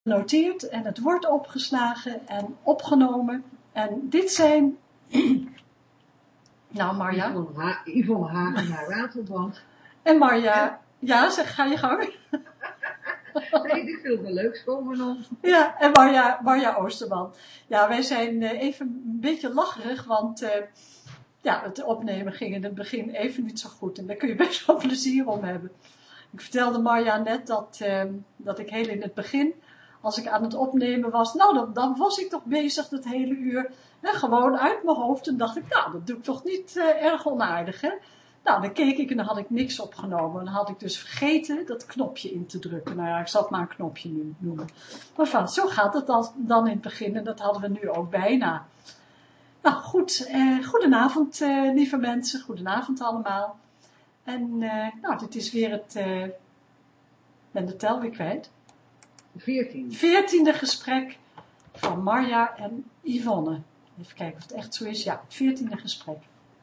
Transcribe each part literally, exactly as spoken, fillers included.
genoteerd en het wordt opgeslagen en opgenomen. En dit zijn... nou, Marja. Yvonne, ha Yvonne Hagenaar Ratelband. En Marja, ja, zeg, ga je gang. Nee, die vindt me leuk, komen nog. Ja, en Marja, Marja Oosterman. Ja, wij zijn uh, even een beetje lacherig, want uh, ja, het opnemen ging in het begin even niet zo goed. En daar kun je best wel plezier om hebben. Ik vertelde Marja net dat, uh, dat ik heel in het begin, als ik aan het opnemen was, nou dan, dan was ik toch bezig het hele uur, hè, gewoon uit mijn hoofd. En dacht ik, nou dat doe ik toch niet uh, erg onaardig, hè. Nou, dan keek ik en dan had ik niks opgenomen. Dan had ik dus vergeten dat knopje in te drukken. Nou ja, ik zal het maar een knopje nu noemen. Maar van, zo gaat het dan, dan in het begin en dat hadden we nu ook bijna. Nou goed, eh, goedenavond eh, lieve mensen, goedenavond allemaal. En eh, nou, dit is weer het, uh, ik ben de tel weer kwijt. veertien. Veertiende gesprek van Marja en Yvonne. Even kijken of het echt zo is. Ja, het veertiende gesprek.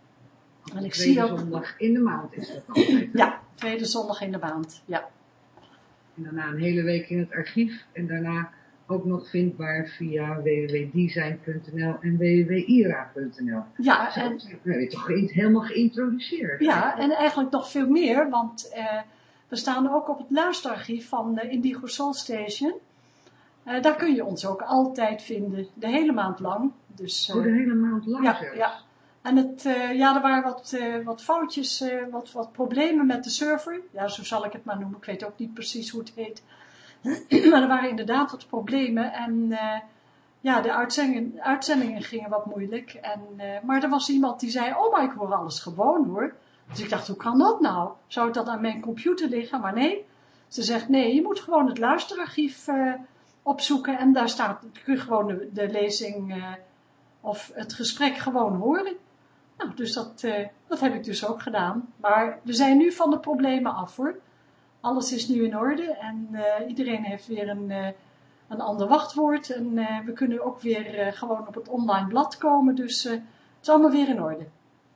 En ik tweede zie ook... zondag in de maand is dat altijd. Ja, tweede zondag in de maand, ja. En daarna een hele week in het archief. En daarna ook nog vindbaar via w w w punt design punt n l en w w w punt i r a punt n l. Ja, Zo, en... we hebben toch helemaal geïntroduceerd. Ja, en eigenlijk nog veel meer, want uh, we staan ook op het luisterarchief van uh, Indigo Soul Station. Uh, daar kun je ons ook altijd vinden, de hele maand lang. Dus, uh, oh, de hele maand lang ja, zelfs. ja. En het, uh, ja, er waren wat, uh, wat foutjes, uh, wat, wat problemen met de server. Ja, zo zal ik het maar noemen. Ik weet ook niet precies hoe het heet. Maar er waren inderdaad wat problemen. En uh, ja, de uitzendingen, uitzendingen gingen wat moeilijk. En, uh, maar er was iemand die zei, oh, maar ik hoor alles gewoon hoor. Dus ik dacht, hoe kan dat nou? Zou het dan aan mijn computer liggen? Maar nee. Ze zegt, nee, je moet gewoon het luisterarchief uh, opzoeken. En daar staat, kun je gewoon de, de lezing uh, of het gesprek gewoon horen. Nou, dus dat, uh, dat heb ik dus ook gedaan. Maar we zijn nu van de problemen af hoor. Alles is nu in orde en uh, iedereen heeft weer een, uh, een ander wachtwoord. En uh, we kunnen ook weer uh, gewoon op het online blad komen. Dus uh, het is allemaal weer in orde.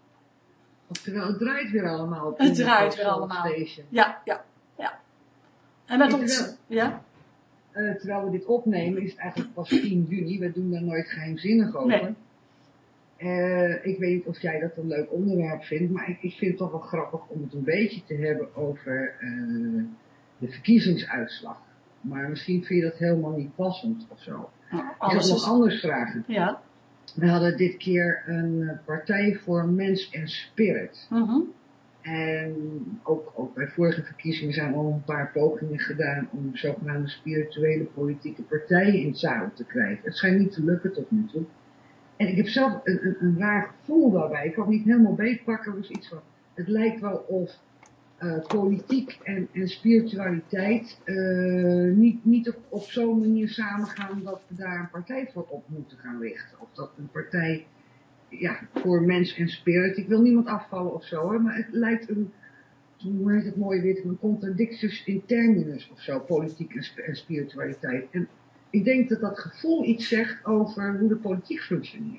Oftewel, het draait weer allemaal. Op het draait weer allemaal. Station. Ja, ja, ja. En met ons... Terwijl, ja? uh, terwijl we dit opnemen is het eigenlijk pas tien juni. We doen daar nooit geheimzinnig over. Nee. Uh, ik weet niet of jij dat een leuk onderwerp vindt, maar ik, ik vind het toch wel grappig om het een beetje te hebben over uh, de verkiezingsuitslag. Maar misschien vind je dat helemaal niet passend of zo. Nou, ik wil nog anders vragen. Ja. We hadden dit keer een partij voor mens en spirit. Mm-hmm. En ook, ook bij vorige verkiezingen zijn al een paar pogingen gedaan om zogenaamde spirituele politieke partijen in het zadel te krijgen. Het schijnt niet te lukken tot nu toe. En ik heb zelf een, een, een raar gevoel daarbij. Ik kan het niet helemaal beetpakken. Dus iets van, het lijkt wel of uh, politiek en, en spiritualiteit uh, niet, niet op, op zo'n manier samengaan dat we daar een partij voor op moeten gaan richten. Of dat een partij, ja, voor mens en spirit. Ik wil niemand afvallen of zo, hoor, maar het lijkt een, hoe heet het mooi weer, een contradictus in terminus of zo, politiek en, en spiritualiteit. En ik denk dat dat gevoel iets zegt over hoe de politiek functioneert.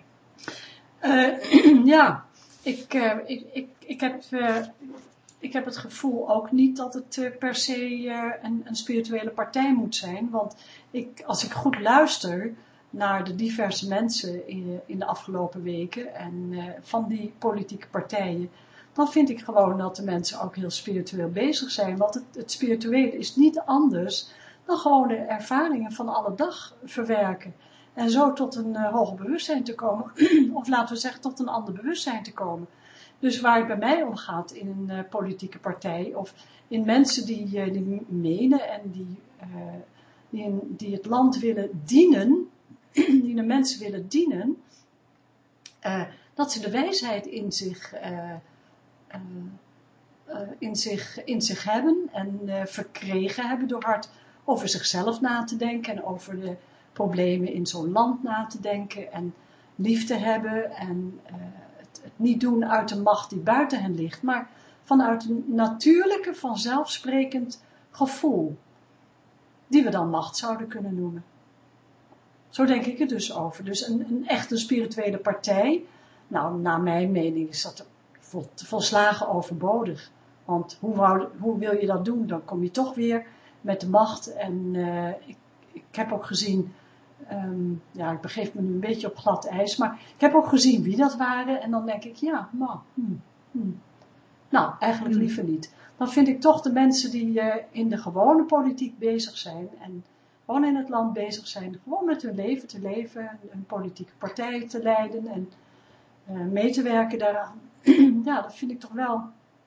Uh, ja, ik, uh, ik, ik, ik, heb, uh, ik heb het gevoel ook niet dat het uh, per se uh, een, een spirituele partij moet zijn. Want ik, als ik goed luister naar de diverse mensen in, in de afgelopen weken en uh, van die politieke partijen, dan vind ik gewoon dat de mensen ook heel spiritueel bezig zijn. Want het, het spirituele is niet anders dan gewoon de ervaringen van alle dag verwerken. En zo tot een uh, hoger bewustzijn te komen. Of laten we zeggen tot een ander bewustzijn te komen. Dus waar het bij mij om gaat in een uh, politieke partij. Of in mensen die, uh, die menen en die, uh, die, in, die het land willen dienen. Die de mensen willen dienen. Uh, dat ze de wijsheid in zich... Uh, uh, uh, in zich, in zich hebben. En uh, verkregen hebben door hard over zichzelf na te denken en over de problemen in zo'n land na te denken en lief te hebben en uh, het, het niet doen uit de macht die buiten hen ligt, maar vanuit een natuurlijke, vanzelfsprekend gevoel, die we dan macht zouden kunnen noemen. Zo denk ik er dus over. Dus een, een echt een spirituele partij, nou, naar mijn mening is dat vol, volslagen overbodig. Want hoe, wou, hoe wil je dat doen? Dan kom je toch weer met de macht en uh, ik, ik heb ook gezien, um, ja, ik begeef me nu een beetje op glad ijs, maar ik heb ook gezien wie dat waren. En dan denk ik, ja, nou, hmm, hmm. nou eigenlijk liever niet. Dan vind ik toch de mensen die uh, in de gewone politiek bezig zijn en gewoon in het land bezig zijn, gewoon met hun leven te leven, een politieke partij te leiden en uh, mee te werken daaraan. Ja, dat vind ik toch wel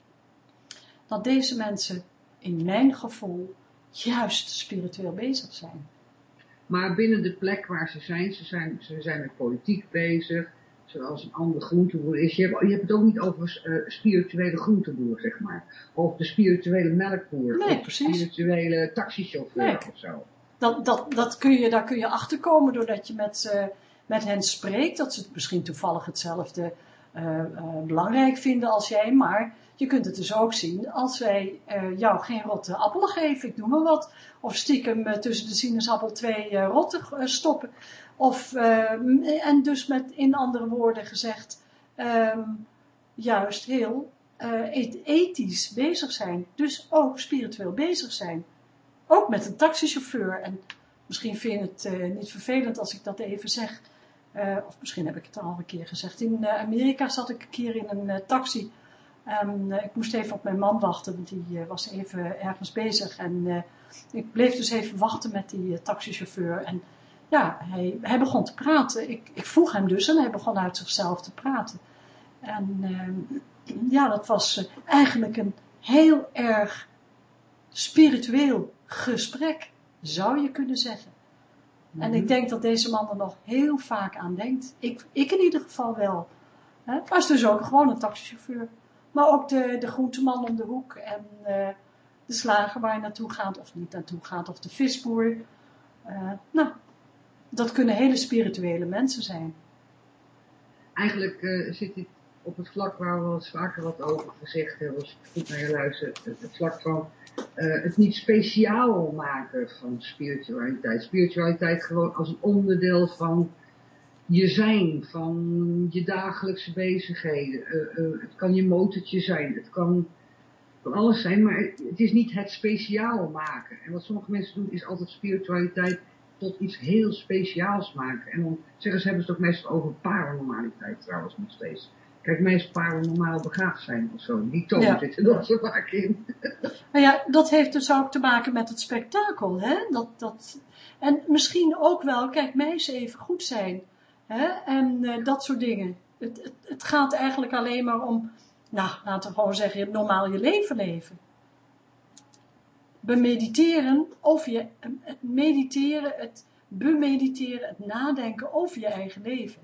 dat deze mensen in mijn gevoel juist spiritueel bezig zijn. Maar binnen de plek waar ze zijn, ze zijn, ze zijn met politiek bezig, zoals een andere groenteboer is. Je hebt, je hebt het ook niet over uh, spirituele groenteboer, zeg maar. Of de spirituele melkboer, nee, of de spirituele taxichauffeur nee. of zo. Dat, dat, dat kun je, daar kun je achterkomen doordat je met, uh, met hen spreekt, dat ze het misschien toevallig hetzelfde uh, uh, belangrijk vinden als jij, maar je kunt het dus ook zien als wij uh, jou geen rotte appelen geven, ik noem maar wat, of stiekem uh, tussen de sinaasappel twee uh, rotten uh, stoppen, of, uh, en dus met in andere woorden gezegd, um, juist heel uh, ethisch bezig zijn, dus ook spiritueel bezig zijn. Ook met een taxichauffeur. En misschien vind je het uh, niet vervelend als ik dat even zeg. Uh, of misschien heb ik het al een keer gezegd. In uh, Amerika zat ik een keer in een uh, taxi. En uh, ik moest even op mijn man wachten. Want die uh, was even ergens bezig. En uh, ik bleef dus even wachten met die uh, taxichauffeur. En ja, hij, hij begon te praten. Ik, ik vroeg hem dus en hij begon uit zichzelf te praten. En uh, ja, dat was uh, eigenlijk een heel erg spiritueel gesprek, zou je kunnen zeggen. Mm-hmm. En ik denk dat deze man er nog heel vaak aan denkt. Ik, ik in ieder geval wel. Het was dus ook gewoon een taxichauffeur. Maar ook de, de groenteman om de hoek en uh, de slager waar je naartoe gaat of niet naartoe gaat. Of de visboer. Uh, nou, dat kunnen hele spirituele mensen zijn. Eigenlijk uh, zit dit op het vlak waar we wel eens vaker wat over gezegd hebben, als je goed naar je luistert, het, het vlak van uh, het niet speciaal maken van spiritualiteit. Spiritualiteit gewoon als een onderdeel van je zijn, van je dagelijkse bezigheden. Uh, uh, het kan je motortje zijn, het kan van alles zijn, maar het, het is niet het speciaal maken. En wat sommige mensen doen is altijd spiritualiteit tot iets heel speciaals maken. En dan zeggen ze, hebben ze het ook meestal over paranormaliteit trouwens nog steeds. Kijk, meestal paranormaal begaafd zijn of zo. Die toon ja. zit er dan zo vaak in. Nou ja, dat heeft dus ook te maken met het spektakel. Hè? Dat, dat, en misschien ook wel, kijk, meisjes even goed zijn. Hè? En uh, dat soort dingen. Het, het, het gaat eigenlijk alleen maar om, nou, laten we gewoon zeggen, normaal je leven leven. Bemediteren, of je, het mediteren, het bemediteren, het nadenken over je eigen leven.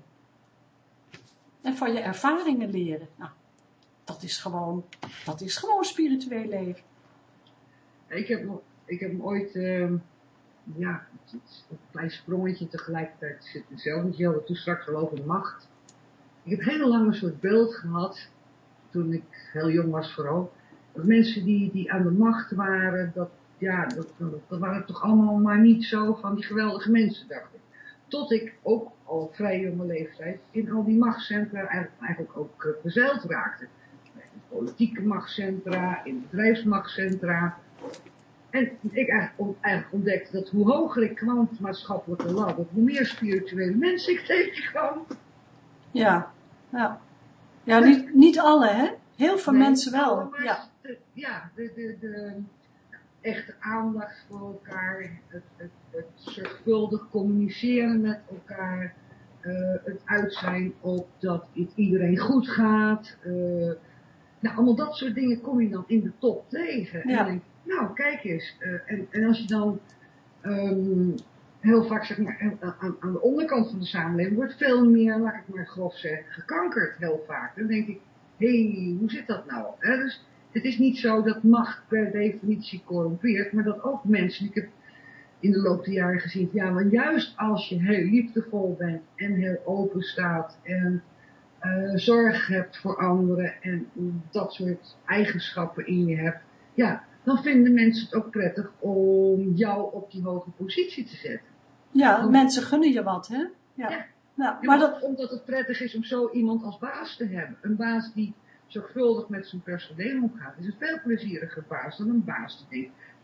En van je ervaringen leren. Nou, dat is gewoon, dat is gewoon spiritueel leven. Ik heb, ik heb hem ooit, uh, ja, het is een klein sprongetje tegelijkertijd zit het zelf niet. Je had het toen straks al over de macht. Ik heb heel lang een soort beeld gehad, toen ik heel jong was vooral, dat mensen die, die aan de macht waren, dat, ja, dat, dat waren toch allemaal maar niet zo van die geweldige mensen, dacht ik. Tot ik ook al op vrij jonge leeftijd in al die machtscentra eigenlijk, eigenlijk ook uh, verzeild raakte. In politieke machtscentra, in bedrijfsmachtscentra. En ik eigenlijk, eigenlijk ontdekte dat hoe hoger ik kwam op de maatschappelijke ladder, hoe meer spirituele mensen ik tegenkwam. Ja, ja. Ja, niet, niet alle, hè? Heel veel nee, mensen wel. Maar ja, de, ja de, de, de echte aandacht voor elkaar, het, het, het zorgvuldig communiceren met elkaar, uh, het uit zijn op dat het iedereen goed gaat. Uh, nou, allemaal dat soort dingen kom je dan in de top tegen. Ja. En dan denk je, nou, kijk eens. Uh, en, en als je dan um, heel vaak, zeg maar, aan, aan de onderkant van de samenleving wordt veel meer, laat ik maar grof zeggen, gekankerd heel vaak. Dan denk ik, hé, hey, hoe zit dat nou? Hè? Dus het is niet zo dat macht per definitie corrumpeert, maar dat ook mensen, ik heb in de loop der jaren gezien, ja, want juist als je heel liefdevol bent en heel open staat en uh, zorg hebt voor anderen en dat soort eigenschappen in je hebt, ja, dan vinden mensen het ook prettig om jou op die hoge positie te zetten. Ja, want mensen gunnen je wat, hè? Ja. ja. Ja, maar maar dat... Omdat het prettig is om zo iemand als baas te hebben. Een baas die zorgvuldig met zijn personeel omgaat, is een veel plezieriger baas dan een baas die denkt,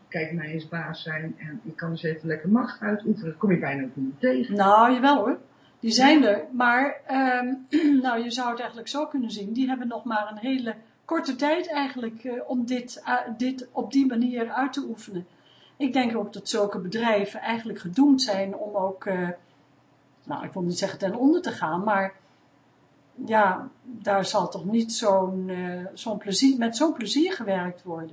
kijk mij eens baas zijn en ik kan eens even lekker macht uitoefenen. Dat kom je bijna ook niet tegen. Nou, jawel hoor. Die zijn er. Maar, um, nou, je zou het eigenlijk zo kunnen zien. Die hebben nog maar een hele korte tijd eigenlijk uh, om dit, uh, dit op die manier uit te oefenen. Ik denk ook dat zulke bedrijven eigenlijk gedoemd zijn om ook, uh, nou, ik wil niet zeggen ten onder te gaan, maar ja, daar zal toch niet zo'n, uh, zo'n plezier, met zo'n plezier gewerkt worden.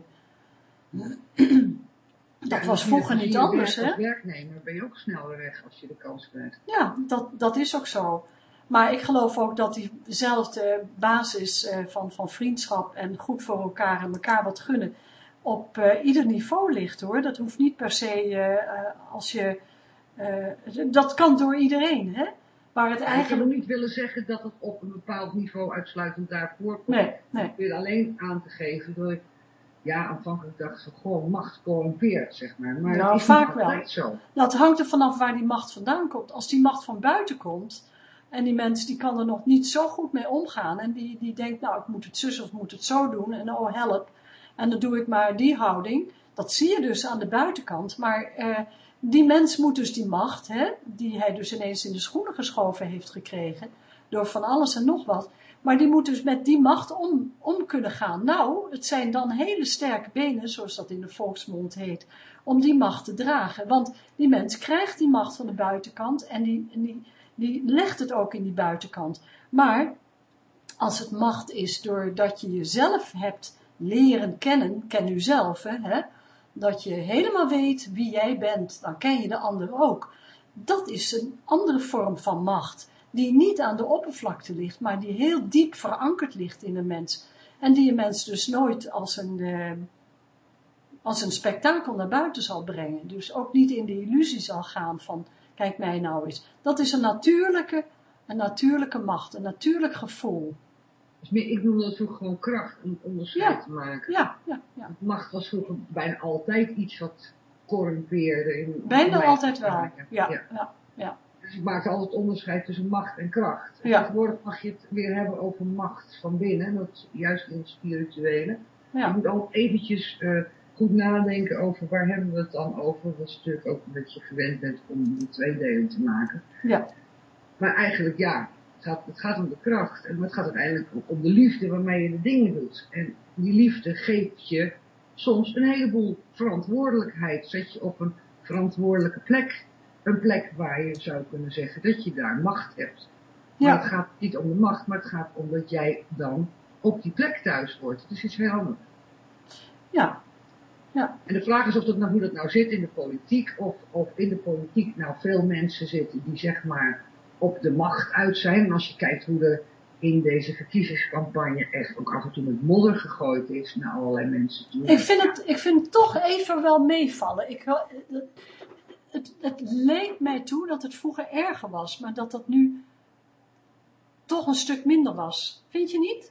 Dat ja, was vroeger niet anders, hè? Als werknemer ben je ook sneller weg als je de kans krijgt. Ja, dat, dat is ook zo. Maar ik geloof ook dat diezelfde basis uh, van, van vriendschap en goed voor elkaar en elkaar wat gunnen op uh, ieder niveau ligt, hoor. Dat hoeft niet per se uh, uh, als je... Uh, dat kan door iedereen, hè? Maar het ja, eigenlijk... Ik zou niet willen zeggen dat het op een bepaald niveau uitsluitend daarvoor komt. Nee, nee. Ik wil alleen aan te geven dat ik, ja, aanvankelijk dacht van, gewoon macht corrumpeert, zeg maar. Maar nou, dat is vaak niet wel. altijd zo. Nou, het hangt er vanaf waar die macht vandaan komt. Als die macht van buiten komt, en die mens die kan er nog niet zo goed mee omgaan, en die, die denkt, nou, ik moet het zus of ik moet het zo doen, en oh, help. En dan doe ik maar die houding. Dat zie je dus aan de buitenkant. Maar uh, die mens moet dus die macht, hè, die hij dus ineens in de schoenen geschoven heeft gekregen, door van alles en nog wat. Maar die moet dus met die macht om, om kunnen gaan. Nou, het zijn dan hele sterke benen, zoals dat in de volksmond heet, om die macht te dragen. Want die mens krijgt die macht van de buitenkant en die, en die, die legt het ook in die buitenkant. Maar als het macht is doordat je jezelf hebt leren kennen, ken uzelf, hè, hè, dat je helemaal weet wie jij bent, dan ken je de ander ook. Dat is een andere vorm van macht, die niet aan de oppervlakte ligt, maar die heel diep verankerd ligt in een mens. En die een mens dus nooit als een, uh, als een spektakel naar buiten zal brengen. Dus ook niet in de illusie zal gaan van, kijk mij nou eens. Dat is een natuurlijke, een natuurlijke macht, een natuurlijk gevoel. Dus meer, ik noem dat vroeger gewoon kracht, om onderscheid Ja. te maken. Ja, ja, ja. Macht was vroeger bijna altijd iets wat corrumpeerde. In, Bijna in altijd wel. ja. Ja, Ja. ja, ja. Dus ik maakte altijd onderscheid tussen macht en kracht. En Ja. tegenwoordig mag je het weer hebben over macht van binnen, dat juist in het spirituele. Ja. Je moet altijd eventjes uh, goed nadenken over waar hebben we het dan over. Dat is natuurlijk ook omdat je gewend bent om die tweedeling te maken. Ja. Maar eigenlijk ja, het gaat, het gaat om de kracht. En het gaat uiteindelijk ook om de liefde waarmee je de dingen doet. En die liefde geeft je soms een heleboel verantwoordelijkheid. Zet je op een verantwoordelijke plek. Een plek waar je zou kunnen zeggen dat je daar macht hebt. Maar Ja. het gaat niet om de macht, maar het gaat om dat jij dan op die plek thuis wordt. Het is iets heel anders. Ja. Ja. En de vraag is of dat nou, hoe dat nou zit in de politiek. Of, of in de politiek nou veel mensen zitten die zeg maar op de macht uit zijn. En als je kijkt hoe er in deze verkiezingscampagne echt ook af en toe met modder gegooid is naar allerlei mensen toe. Ik vind het, ik vind het toch even wel meevallen. Ik wel, het, het leek mij toe dat het vroeger erger was, maar dat dat nu toch een stuk minder was. Vind je niet?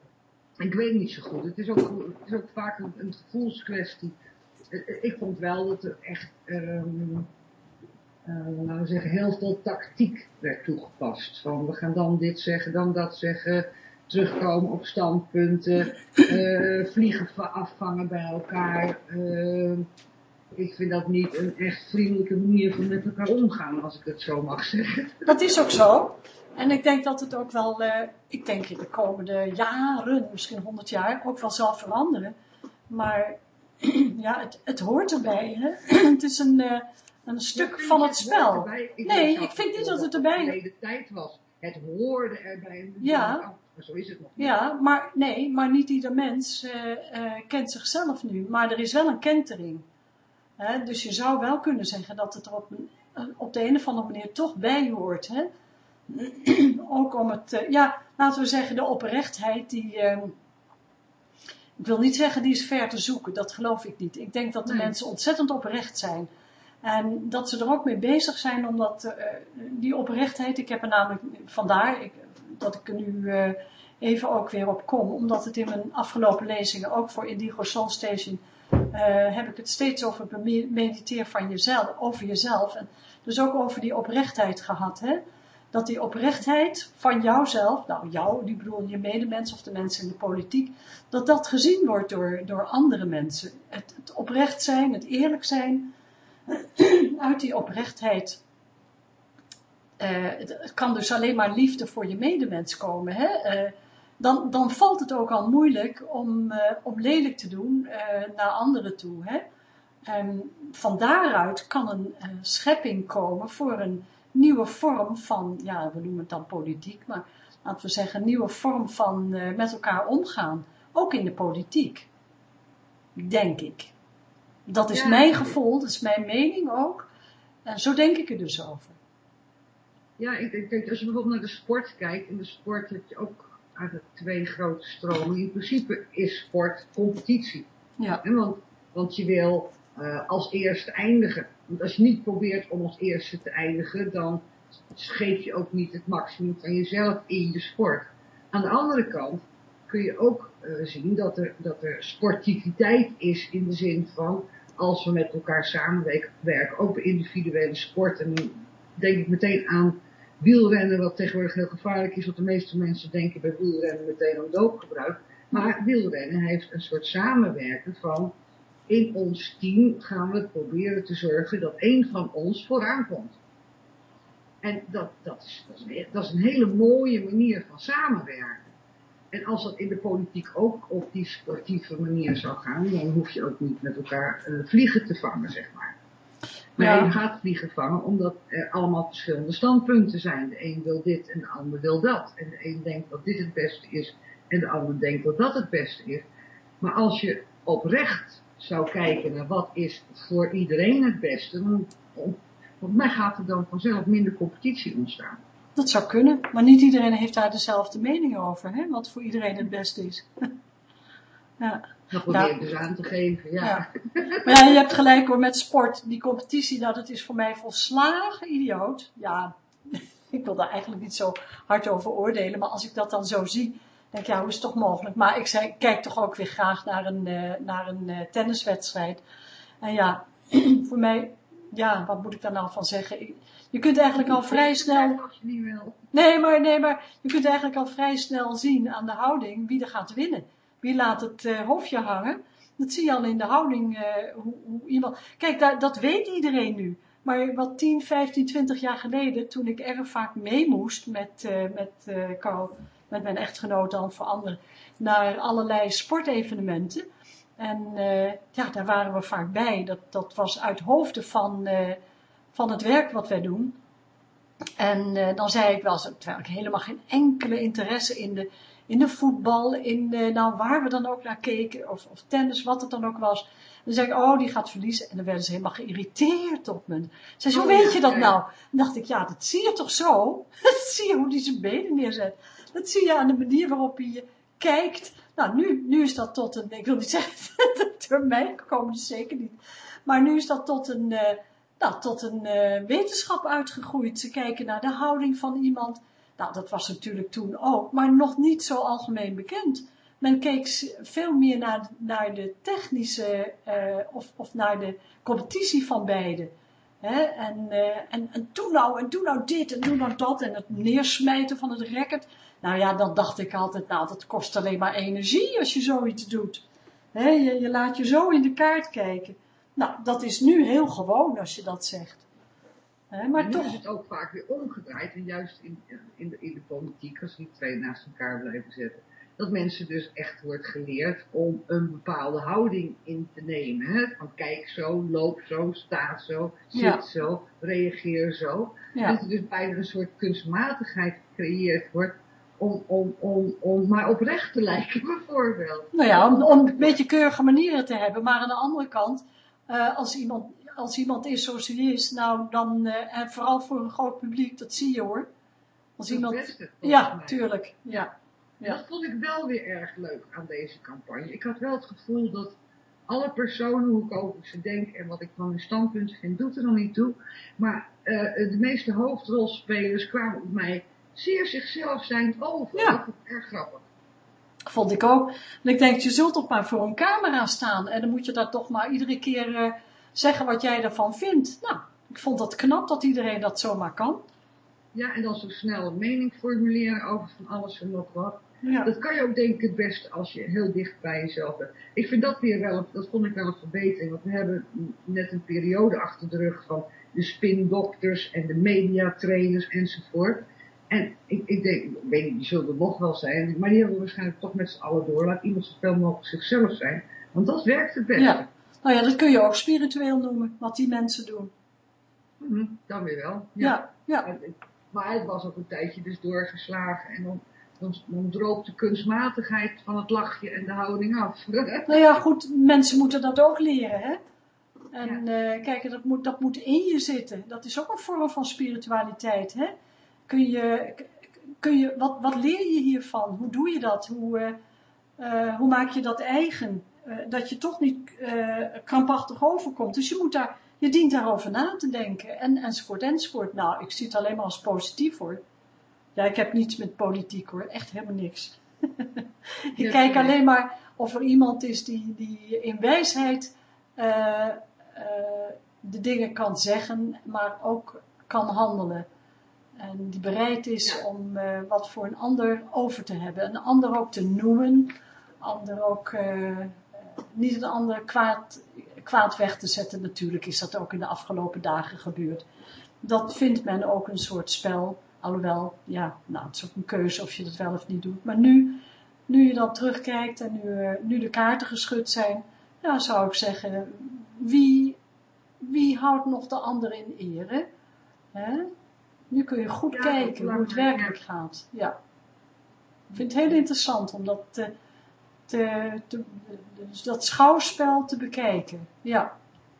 Ik weet niet zo goed. Het is ook, het is ook vaak een, een gevoelskwestie. Ik vond wel dat er echt, um, uh, laten we zeggen, heel veel tactiek werd toegepast. Van we gaan dan dit zeggen, dan dat zeggen, terugkomen op standpunten, uh, vliegen afvangen bij elkaar. Uh, ik vind dat niet een echt vriendelijke manier van met elkaar omgaan, als ik het zo mag zeggen. Dat is ook zo. En ik denk dat het ook wel, uh, ik denk in de komende jaren, misschien honderd jaar, ook wel zal veranderen. Maar ja, het, het hoort erbij. Hè? Het is een, uh, een stuk van het spel. Ik nee, ik vind niet dat het erbij hoort. De tijd was. Het hoorde erbij. Ja. Maar zo is het nog niet. Ja, maar nee, maar niet ieder mens uh, uh, kent zichzelf nu. Maar er is wel een kentering. Hè? Dus je zou wel kunnen zeggen dat het er op, op de een of andere manier toch bij hoort. Hè? Ook om het, uh, ja, laten we zeggen, de oprechtheid die, uh, ik wil niet zeggen die is ver te zoeken, dat geloof ik niet. Ik denk dat de nee. mensen ontzettend oprecht zijn. En dat ze er ook mee bezig zijn, omdat uh, die oprechtheid, ik heb er namelijk, vandaar ik, dat ik er nu uh, even ook weer op kom, omdat het in mijn afgelopen lezingen, ook voor Indigo Soul Station, uh, heb ik het steeds over mediteer van jezelf, over jezelf. En dus ook over die oprechtheid gehad, hè. dat die oprechtheid van jouzelf, nou jou, die bedoel je medemens of de mensen in de politiek, dat dat gezien wordt door, door andere mensen. Het, het oprecht zijn, het eerlijk zijn, uit die oprechtheid, uh, het, het kan dus alleen maar liefde voor je medemens komen, hè? Uh, dan, dan valt het ook al moeilijk om, uh, om lelijk te doen uh, naar anderen toe, hè? En van daaruit kan een uh, schepping komen voor een nieuwe vorm van, ja, we noemen het dan politiek, maar laten we zeggen, een nieuwe vorm van uh, met elkaar omgaan. Ook in de politiek. Denk ik. Dat is ja, mijn gevoel, dat is mijn mening ook. En zo denk ik er dus over. Ja, ik denk, denk als je bijvoorbeeld naar de sport kijkt, in de sport heb je ook eigenlijk twee grote stromen. In principe is sport competitie. Ja. En want, want je wil uh, als eerste eindigen. Want als je niet probeert om als eerste te eindigen, dan geef je ook niet het maximum van jezelf in je sport. Aan de andere kant kun je ook uh, zien dat er, dat er sportiviteit is in de zin van, als we met elkaar samenwerken, ook bij individuele sport. En dan denk ik meteen aan wielrennen, wat tegenwoordig heel gevaarlijk is, want de meeste mensen denken bij wielrennen meteen aan doopgebruik. Maar wielrennen heeft een soort samenwerken van, in ons team gaan we proberen te zorgen dat één van ons vooraan komt. En dat, dat, is, dat, is een, dat is een hele mooie manier van samenwerken. En als dat in de politiek ook op die sportieve manier zou gaan, dan hoef je ook niet met elkaar uh, vliegen te vangen, zeg maar. Maar ja. Je gaat vliegen vangen omdat er allemaal verschillende standpunten zijn. De een wil dit en de ander wil dat. En de een denkt dat dit het beste is en de ander denkt dat dat het beste is. Maar als je oprecht zou kijken naar wat is voor iedereen het beste, dan, volgens mij gaat er dan vanzelf minder competitie ontstaan. Dat zou kunnen, maar niet iedereen heeft daar dezelfde mening over, hè? Wat voor iedereen het beste is. Ja. Dat probeer ik dus aan te geven, ja. ja. Maar ja, je hebt gelijk hoor, met sport, die competitie, nou, dat is voor mij volslagen idioot. Ja, ik wil daar eigenlijk niet zo hard over oordelen, maar als ik dat dan zo zie, denk ik, ja, hoe is het toch mogelijk? Maar ik zei, kijk toch ook weer graag naar een, uh, naar een uh, tenniswedstrijd. En ja, voor mij, ja, wat moet ik daar nou van zeggen? Je kunt eigenlijk al vrij snel... Nee, maar, nee, maar je kunt eigenlijk al vrij snel zien aan de houding wie er gaat winnen. Wie laat het uh, hofje hangen? Dat zie je al in de houding. Uh, hoe, hoe iemand... Kijk, dat, dat weet iedereen nu. Maar wat tien, vijftien, twintig jaar geleden, toen ik erg vaak mee moest met, uh, met, uh, Carl, met mijn echtgenoot dan voor anderen, naar allerlei sportevenementen. En uh, ja, daar waren we vaak bij. Dat, dat was uit hoofde van, uh, van het werk wat wij doen. En uh, dan zei ik wel, terwijl ik helemaal geen enkele interesse in de, in de voetbal, in de, nou waar we dan ook naar keken, of, of tennis, wat het dan ook was. Dan zei ik, oh, die gaat verliezen. En dan werden ze helemaal geïrriteerd op me. Ze zei, hoe weet je dat nou? Dan dacht ik, ja, dat zie je toch zo? Dat zie je hoe die zijn benen neerzet. Dat zie je aan de manier waarop hij je kijkt. Nou, nu, nu is dat tot een, ik wil niet zeggen, door mij gekomen, dus zeker niet. Maar nu is dat tot een, uh, nou, tot een uh, wetenschap uitgegroeid. Ze kijken naar de houding van iemand. Nou, dat was natuurlijk toen ook, maar nog niet zo algemeen bekend. Men keek veel meer naar, naar de technische, uh, of, of naar de competitie van beide. Hè? En, uh, en, en doe nou, en doe nou dit, en doe nou dat, en het neersmijten van het racket. Nou ja, dan dacht ik altijd, nou, dat kost alleen maar energie als je zoiets doet. Hè? Je, je laat je zo in de kaart kijken. Nou, dat is nu heel gewoon als je dat zegt. Hè? Maar nu toch... is het ook vaak weer omgedraaid, en juist in, in, de, in de politiek, als die twee naast elkaar blijven zetten, dat mensen dus echt wordt geleerd om een bepaalde houding in te nemen. Hè? Van kijk zo, loop zo, sta zo, zit ja. zo, reageer zo. Ja. Dat er dus bijna een soort kunstmatigheid gecreëerd wordt om, om, om, om maar oprecht te lijken bijvoorbeeld. Nou ja, om, om een beetje keurige manieren te hebben. Maar aan de andere kant, uh, als, iemand, als iemand is zoals hij is, nou dan, uh, en vooral voor een groot publiek, dat zie je hoor. Als dat iemand, beste, ja, mij. tuurlijk, ja. Ja. Dat vond ik wel weer erg leuk aan deze campagne. Ik had wel het gevoel dat alle personen, hoe ik over ze denk en wat ik van hun standpunt vind, doet er nog niet toe. Maar uh, de meeste hoofdrolspelers kwamen op mij zeer zichzelf zijnd over. Ja. Dat vond ik erg grappig. Vond ik ook. En ik denk, je zult toch maar voor een camera staan. En dan moet je dat toch maar iedere keer uh, zeggen wat jij ervan vindt. Nou, ik vond dat knap dat iedereen dat zomaar kan. Ja, en dan zo snel een mening formuleren over van alles en nog wat. Ja. Dat kan je ook denk ik het beste als je heel dicht bij jezelf bent. Ik vind dat weer wel, dat vond ik wel een verbetering. Want we hebben net een periode achter de rug van de spindokters en de mediatrainers enzovoort. En ik, ik denk, ik weet niet, die zullen er nog wel zijn. Maar die hebben waarschijnlijk toch met z'n allen door. Laat iemand zoveel mogelijk zichzelf zijn. Want dat werkt het beste. Ja. Nou ja, dat kun je ook spiritueel noemen, wat die mensen doen. Mm-hmm, dan weer wel. Ja, ja. ja. Maar het was ook een tijdje dus doorgeslagen. En dan, dan, dan droopt de kunstmatigheid van het lachje en de houding af. Nou ja, goed, mensen moeten dat ook leren, hè. En ja. uh, kijk, dat moet, dat moet in je zitten. Dat is ook een vorm van spiritualiteit, hè. Kun je, kun je, wat, wat leer je hiervan? Hoe doe je dat? Hoe, uh, uh, hoe maak je dat eigen? Uh, dat je toch niet uh, krampachtig overkomt. Dus je moet daar, je dient daarover na te denken. En, enzovoort, enzovoort. Nou, ik zie het alleen maar als positief, hoor. Ja, ik heb niets met politiek, hoor. Echt helemaal niks. ik ja, kijk alleen maar of er iemand is die, die in wijsheid uh, uh, de dingen kan zeggen, maar ook kan handelen. En die bereid is ja. om uh, wat voor een ander over te hebben. Een ander ook te noemen. Ander ook, uh, niet een ander kwaad, kwaad weg te zetten. Natuurlijk is dat ook in de afgelopen dagen gebeurd. Dat vindt men ook een soort spel. Alhoewel, ja, nou, het is ook een keuze of je dat wel of niet doet. Maar nu, nu je dan terugkijkt en nu, uh, nu de kaarten geschud zijn, ja, zou ik zeggen, wie, wie houdt nog de ander in ere? Hè? Nu kun je goed ja, kijken hoe het werkelijk ja. gaat. Ja. Ik vind het heel interessant om dat, te, te, te, dus dat schouwspel te bekijken. Ja.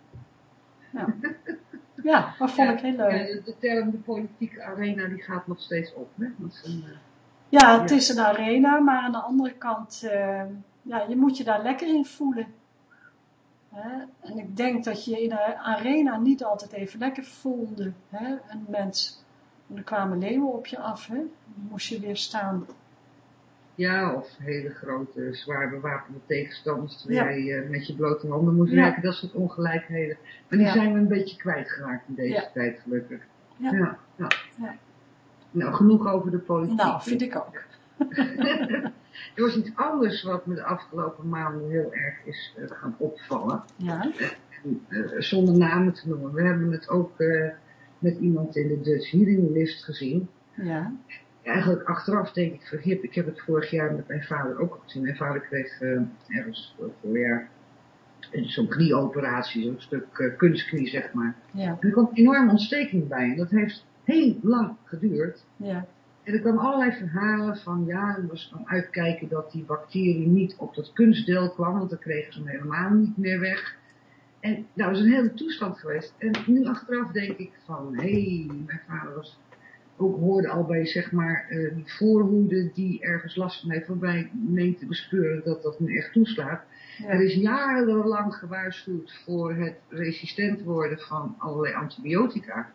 Ja, ja dat vond ja, ik heel leuk. Ja, de term de politieke arena die gaat nog steeds op. Hè? Dat is een, uh, ja, het ja. is een arena, maar aan de andere kant, uh, ja, je moet je daar lekker in voelen. Hè? En ik denk dat je in de arena niet altijd even lekker voelde, hè? Een mens. En er kwamen leeuwen op je af, hè? Dan moest je weer staan. Ja, of hele grote, zwaar bewapende tegenstanders, terwijl ja. je uh, met je blote handen moest ja. werken, dat soort ongelijkheden. Maar die ja. zijn we een beetje kwijtgeraakt in deze ja. tijd, gelukkig. Ja. Ja, ja. ja. Nou, genoeg over de politiek. Nou, vind ik ook. Er was iets anders wat me de afgelopen maanden heel erg is uh, gaan opvallen. Ja. En, uh, zonder namen te noemen. We hebben het ook uh, met iemand in de Dutch Healing List gezien. Ja. Eigenlijk achteraf denk ik verhip. Ik heb het vorig jaar met mijn vader ook gezien. Mijn vader kreeg uh, ergens vorig jaar zo'n knieoperatie, zo'n stuk uh, kunstknie zeg maar. Ja. En er kwam een enorme ontsteking bij. En dat heeft heel lang geduurd. Ja. En er kwamen allerlei verhalen van, ja, er was van uitkijken dat die bacterie niet op dat kunstdeel kwam, want dan kregen ze hem helemaal niet meer weg. En nou, dat is een hele toestand geweest. En nu achteraf denk ik van, hé, hey, mijn vader was, ook hoorde al bij, zeg maar, uh, die voorhoede die ergens last van heeft, waarbij meent te bespeuren dat dat nu echt toeslaat. Ja. Er is jarenlang gewaarschuwd voor het resistent worden van allerlei antibiotica.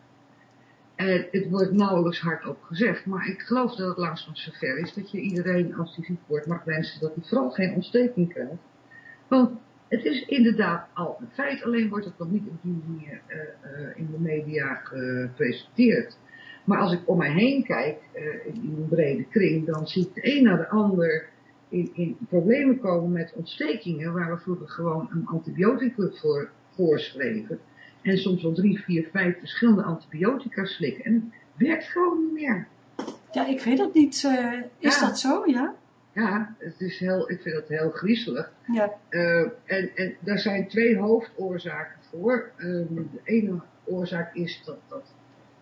En het wordt nauwelijks hardop gezegd, maar ik geloof dat het langzaam zover is dat je iedereen als hij ziek wordt mag wensen dat hij vooral geen ontsteking krijgt. Want het is inderdaad al een feit, alleen wordt het nog niet op die manier uh, uh, in de media gepresenteerd. Maar als ik om mij heen kijk, uh, in een brede kring, dan zie ik de een na de ander in, in problemen komen met ontstekingen waar we vroeger gewoon een antibioticum voor voorschreven. En soms wel drie, vier, vijf verschillende antibiotica slikken. En het werkt gewoon niet meer. Ja, ik weet het niet. Uh, is ja. dat zo, ja? Ja, het is heel, ik vind dat heel griezelig. Ja. Uh, en, en daar zijn twee hoofdoorzaken voor. Uh, de ene oorzaak is dat, dat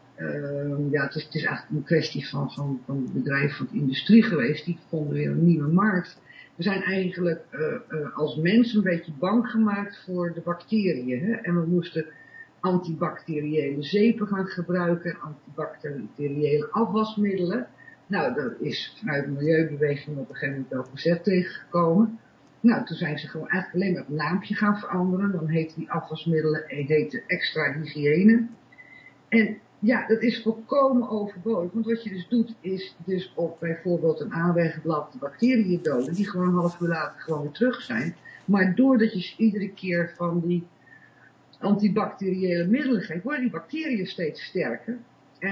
uh, ja, het is, het is eigenlijk een kwestie van, van, van het bedrijf, van de industrie geweest. Die vonden weer een nieuwe markt. We zijn eigenlijk uh, uh, als mens een beetje bang gemaakt voor de bacteriën. Hè? En we moesten antibacteriële zeepen gaan gebruiken, antibacteriële afwasmiddelen. Nou, daar is vanuit de milieubeweging op een gegeven moment wel verzet tegengekomen. Nou, toen zijn ze gewoon eigenlijk alleen maar het naampje gaan veranderen. Dan heten die afwasmiddelen heten extra hygiëne. En ja, dat is volkomen overbodig. Want wat je dus doet, is dus op bijvoorbeeld een aanwegblad de bacteriën doden, die gewoon een half uur later gewoon weer terug zijn. Maar doordat je iedere keer van die antibacteriële middelen geeft, worden die bacteriën steeds sterker. En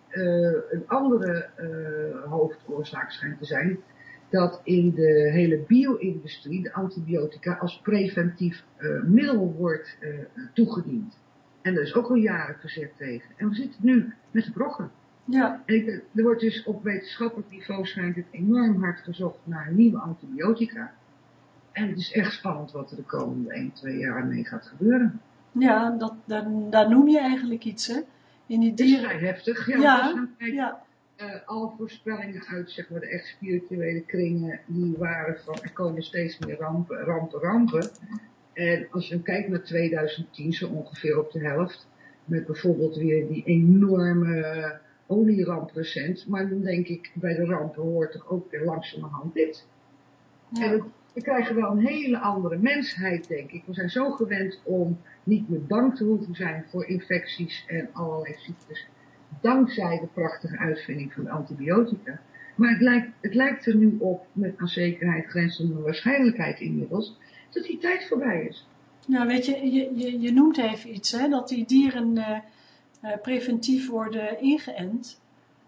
uh, een andere uh, hoofdoorzaak schijnt te zijn dat in de hele bio-industrie de antibiotica als preventief uh, middel wordt uh, toegediend. En daar is ook al jaren verzet tegen. En we zitten nu met de brokken. Ja. En ik, er wordt dus op wetenschappelijk niveau schijnt het enorm hard gezocht naar nieuwe antibiotica. En het is echt spannend wat er de komende één, twee jaar mee gaat gebeuren. Ja, dat, daar, daar noem je eigenlijk iets, hè? In die dieren... Het is vrij heftig. Ja, ja, als we kijken, ja. Uh, alle voorspellingen uit zeg maar, de echt spirituele kringen, die waren van er komen steeds meer rampen, rampen, rampen. En als je dan kijkt naar tweeduizend tien, zo ongeveer op de helft, met bijvoorbeeld weer die enorme olieramp recent, maar dan denk ik, bij de rampen hoort toch ook weer langzamerhand dit. Ja. En het, we krijgen wel een hele andere mensheid, denk ik. We zijn zo gewend om niet meer bang te hoeven zijn voor infecties en allerlei ziektes, dankzij de prachtige uitvinding van de antibiotica. Maar het lijkt, het lijkt er nu op, met aan zekerheid grenzende waarschijnlijkheid inmiddels, dat die tijd voorbij is. Nou, weet je, je, je, je noemt even iets, hè, dat die dieren uh, uh, preventief worden ingeënt.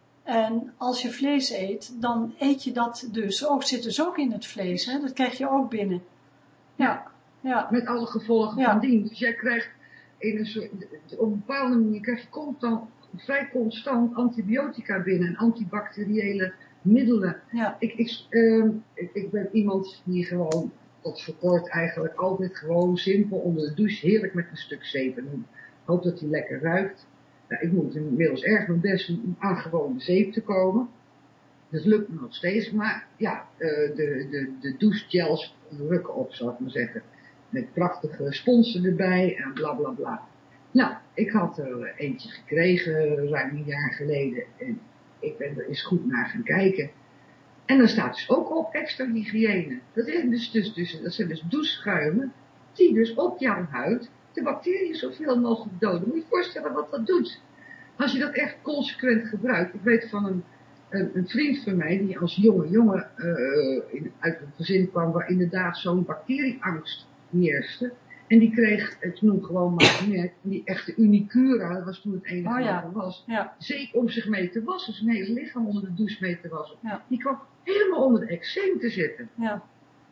En als je vlees eet, dan eet je dat dus ook, zit dus ook in het vlees, hè, dat krijg je ook binnen. Ja, ja. Met alle gevolgen ja. van dien. Dus jij krijgt in een soort, op een bepaalde manier krijg je constant, vrij constant antibiotica binnen en antibacteriële middelen. Ja. Ik, ik, uh, ik, ik ben iemand die gewoon, tot voor kort eigenlijk, altijd gewoon simpel onder de douche heerlijk met een stuk zeep doen. Hoop dat hij lekker ruikt. Nou, ik moet inmiddels erg mijn best doen om aan gewone zeep te komen. Dat lukt me nog steeds, maar ja, uh, de, de, de douchegels rukken op, zal ik maar zeggen. Met prachtige sponsen erbij en bla bla bla. Nou, ik had er eentje gekregen, ruim een jaar geleden. En ik ben er eens goed naar gaan kijken. En daar staat dus ook op extra hygiëne. Dat, is dus, dus, dus, dat zijn dus doucheschuimen, die dus op jouw huid de bacteriën zoveel mogelijk doden. Moet je je voorstellen wat dat doet. Als je dat echt consequent gebruikt. Ik weet van een, een, een vriend van mij, die als jonge jongen uh, in, uit een gezin kwam waar inderdaad zo'n bacterieangst heerste. En die kreeg, ik noem gewoon maar een merk, die echte Unicura, dat was toen het enige oh, ja. wat er was, ja. zeep om zich mee te wassen, zijn hele lichaam onder de douche mee te wassen. Ja. Die kwam helemaal onder de eczeem te zitten. Ja.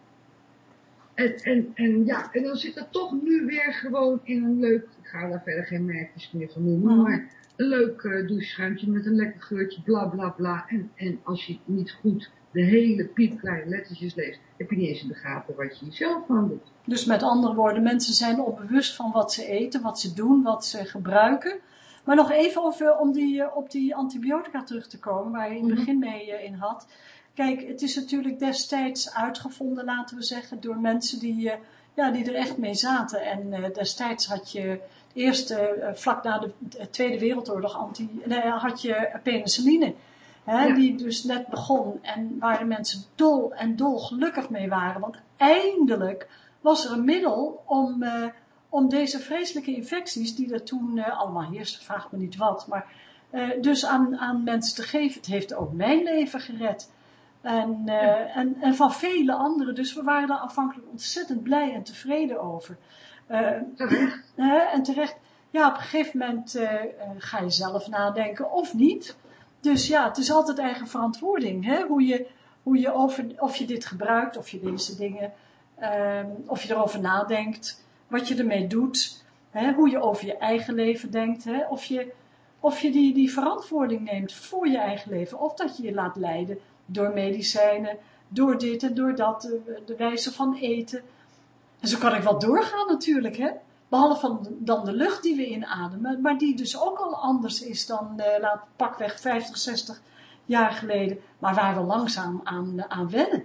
En, en, en ja, en dan zit het toch nu weer gewoon in een leuk, ik ga daar verder geen merkjes meer van noemen, mm. maar een leuk uh, doucheschuimtje met een lekker geurtje, bla bla bla. En, en als je niet goed de hele piepkleine lettertjes leest, heb je niet eens in de gaten wat je jezelf aan doet. Dus met andere woorden, mensen zijn onbewust van wat ze eten, wat ze doen, wat ze gebruiken. Maar nog even over, om die, op die antibiotica terug te komen, waar je in het begin mee in had. Kijk, het is natuurlijk destijds uitgevonden, laten we zeggen, door mensen die, ja, die er echt mee zaten. En uh, destijds had je eerst, uh, vlak na de Tweede Wereldoorlog, anti, nee, had je penicilline. Hè, ja. Die dus net begon en waar de mensen dol en dol gelukkig mee waren. Want eindelijk was er een middel om, uh, om deze vreselijke infecties die er toen uh, allemaal heersten, vraag me niet wat, maar uh, dus aan, aan mensen te geven. Het heeft ook mijn leven gered. En, uh, ja. en, en van vele anderen. Dus we waren daar afhankelijk ontzettend blij en tevreden over. Uh, terecht. Uh, en terecht. Ja, op een gegeven moment uh, uh, ga je zelf nadenken of niet. Dus ja, het is altijd eigen verantwoording. Hè? Hoe je, hoe je over, of je dit gebruikt, of je deze dingen, uh, of je erover nadenkt. Wat je ermee doet. Hè? Hoe je over je eigen leven denkt. Hè? Of je, of je die, die verantwoording neemt voor je eigen leven. Of dat je je laat leiden door medicijnen, door dit en door dat, de, de wijze van eten. En zo kan ik wel doorgaan natuurlijk, hè. Behalve van, dan de lucht die we inademen, maar die dus ook al anders is dan, uh, laat pakweg vijftig, zestig jaar geleden, maar waar we langzaam aan, uh, aan wennen.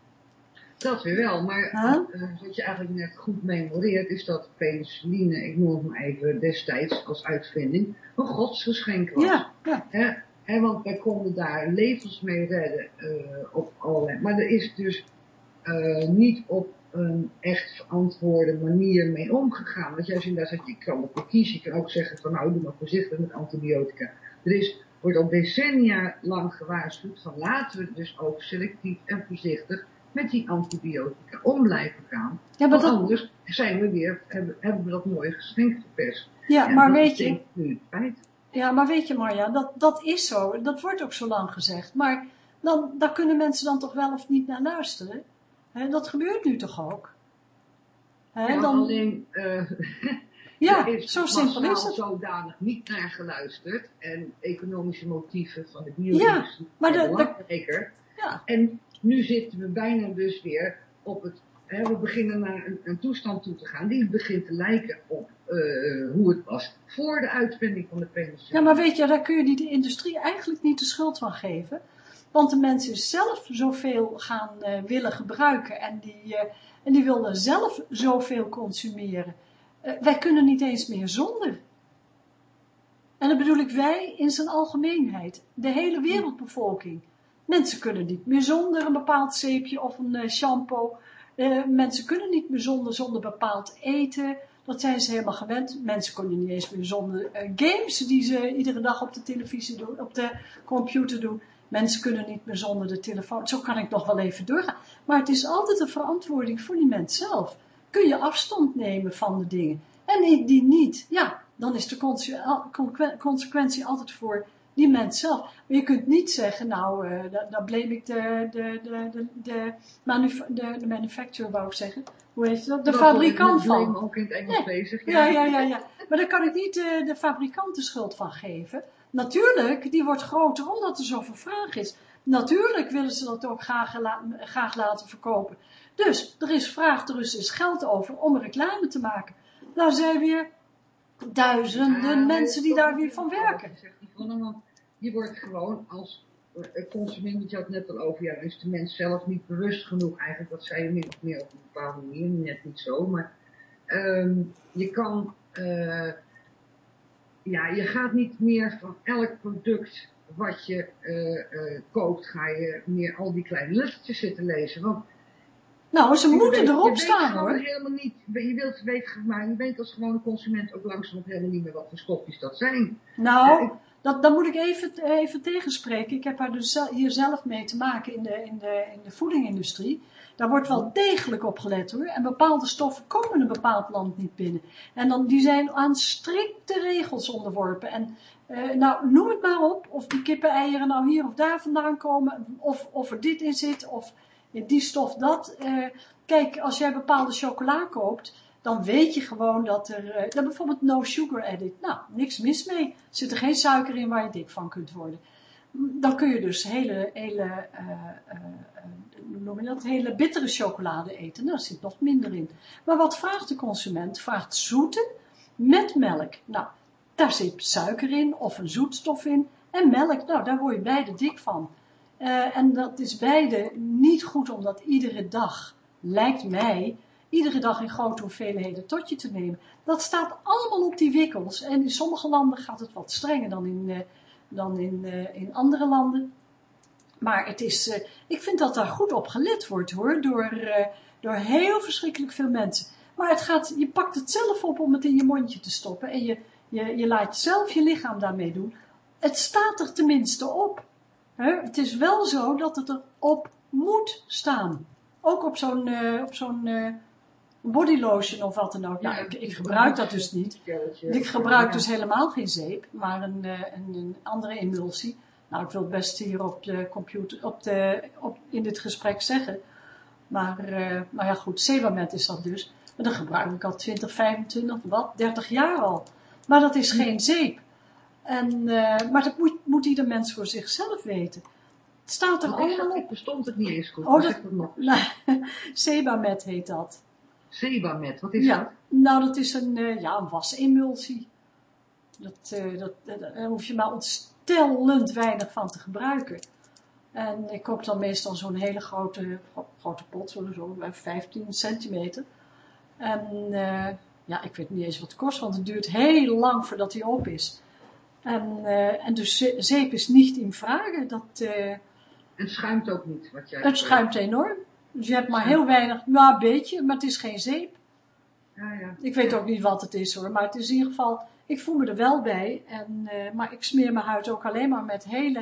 Dat weer wel, maar huh? uh, wat je eigenlijk net goed memoreert, is dat penicilline, ik noem het maar even destijds als uitvinding, een godsgeschenk was. Ja, ja. Hè? He, want wij konden daar levens mee redden uh, op allerlei. Maar er is dus uh, niet op een echt verantwoorde manier mee omgegaan. Want jij inderdaad zegt, je kan ervoor kiezen. Je kan ook zeggen van nou, doe maar voorzichtig met antibiotica. Er is, wordt al decennia lang gewaarschuwd van laten we dus ook selectief en voorzichtig met die antibiotica om blijven gaan. Ja, want dat... anders zijn we weer, hebben, hebben we dat mooie geschenk verpest. Ja, en maar weet je... Nu het feit. ja, maar weet je Marja, dat, dat is zo. Dat wordt ook zo lang gezegd. Maar dan, daar kunnen mensen dan toch wel of niet naar luisteren. He, dat gebeurt nu toch ook? He, ja, dan, alleen, uh, ja, er is zo simpel is het. zodanig niet naar geluisterd. En economische motieven van de Ja, bio-industrie maar zijn de, de, belangrijker. ja, En nu zitten we bijna dus weer op het, hè, we beginnen naar een, een toestand toe te gaan die begint te lijken op uh, hoe het was voor de uitvinding van de penicilline. ja, maar weet je, daar kun je die de industrie eigenlijk niet de schuld van geven. Want de mensen zelf zoveel gaan uh, willen gebruiken en die, uh, en die willen zelf zoveel consumeren. Uh, wij kunnen niet eens meer zonder. En dan bedoel ik wij in zijn algemeenheid. De hele wereldbevolking. Mensen kunnen niet meer zonder een bepaald zeepje of een uh, shampoo. Uh, mensen kunnen niet meer zonder, zonder bepaald eten. Dat zijn ze helemaal gewend. Mensen kunnen niet eens meer zonder uh, games die ze iedere dag op de televisie doen, op de computer doen. Mensen kunnen niet meer zonder de telefoon. Zo kan ik nog wel even doorgaan. Maar het is altijd een verantwoording voor die mens zelf. Kun je afstand nemen van de dingen. En die niet, ja, dan is de consequentie altijd voor die mens zelf. Maar je kunt niet zeggen, nou, uh, dan blame ik de, de, de, de, de, manuf de, de manufacturer, wou ik zeggen. Hoe heet dat? De dat fabrikant van. van. Ook in het Engels nee. bezig. Ja, ja, ja, ja. Maar daar kan ik niet uh, de fabrikant de schuld van geven. Natuurlijk, die wordt groter omdat er zoveel vraag is. Natuurlijk willen ze dat ook graag, graag laten verkopen. Dus, er is vraag, er is geld over om reclame te maken. Nou zijn weer duizenden ja, mensen die daar weer van werken. Zegt die van, want je wordt gewoon als consument, je had het net al over, ja, is de mens zelf niet bewust genoeg eigenlijk, dat zei je min of meer op een bepaalde manier, net niet zo, maar um, je kan, uh, ja, je gaat niet meer van elk product wat je uh, uh, koopt, ga je meer al die kleine lettertjes zitten lezen, want nou, ze moeten weet, erop je staan weet hoor. Helemaal niet, je wilt weten, maar je weet als gewone consument ook langzaam helemaal niet meer wat voor stofjes dat zijn. Nou, uh, ik, dat, dat moet ik even, even tegenspreken. Ik heb daar dus hier zelf mee te maken in de, in de, in de voedingindustrie. Daar wordt wel degelijk op gelet hoor. En bepaalde stoffen komen een bepaald land niet binnen. En dan, die zijn aan strikte regels onderworpen. En uh, nou, noem het maar op. Of die kippeneieren nou hier of daar vandaan komen. Of, of er dit in zit. Of die stof dat. Uh, kijk, als jij bepaalde chocola koopt, dan weet je gewoon dat er, uh, dat bijvoorbeeld no sugar edit, nou, niks mis mee. Er zit er geen suiker in waar je dik van kunt worden. Dan kun je dus hele, hele, uh, uh, uh, noem je dat, hele bittere chocolade eten. Nou, er zit nog minder in. Maar wat vraagt de consument? Vraagt zoete met melk. Nou, daar zit suiker in of een zoetstof in. En melk, nou, daar word je beide dik van. Uh, en dat is beide niet goed, omdat iedere dag, lijkt mij, iedere dag in grote hoeveelheden tot je te nemen. Dat staat allemaal op die wikkels. En in sommige landen gaat het wat strenger dan in, uh, dan in, uh, in andere landen. Maar het is, uh, ik vind dat daar goed op gelet wordt hoor, door, uh, door heel verschrikkelijk veel mensen. Maar het gaat, je pakt het zelf op om het in je mondje te stoppen. En je, je, je laat zelf je lichaam daarmee doen. Het staat er tenminste op. He, het is wel zo dat het erop moet staan. Ook op zo'n uh, op zo'n uh, body lotion of wat dan ook. Nou, ik, ik gebruik dat dus niet. Ik gebruik dus helemaal geen zeep, maar een, uh, een, een andere emulsie. Nou, ik wil het best hier op de computer, op de, op, in dit gesprek zeggen. Maar, uh, nou ja goed, Sebamed is dat dus. Maar dat gebruik ik al twintig, vijfentwintig, wat, dertig jaar al. Maar dat is geen zeep. En, uh, maar dat moet, moet ieder mens voor zichzelf weten. Het staat er allemaal op. Ik verstond het niet eens goed. Oh, dat, nou, Sebamed heet dat. Sebamed, wat is ja, dat? Nou, dat is een, uh, ja, een wasemulsie. Dat, uh, dat, dat, daar hoef je maar ontstellend weinig van te gebruiken. En ik koop dan meestal zo'n hele grote, grote pot, zo, zo vijftien centimeter. En uh, ja, ik weet niet eens wat het kost, want het duurt heel lang voordat hij op is. En, uh, en dus zeep is niet in vraag. Dat, uh, het schuimt ook niet. Wat jij het schuimt enorm. Dus je hebt maar heel weinig, nou een beetje, maar het is geen zeep. Ja, ja. Ik weet ook niet wat het is hoor, maar het is in ieder geval, ik voel me er wel bij. En, uh, maar ik smeer mijn huid ook alleen maar met hele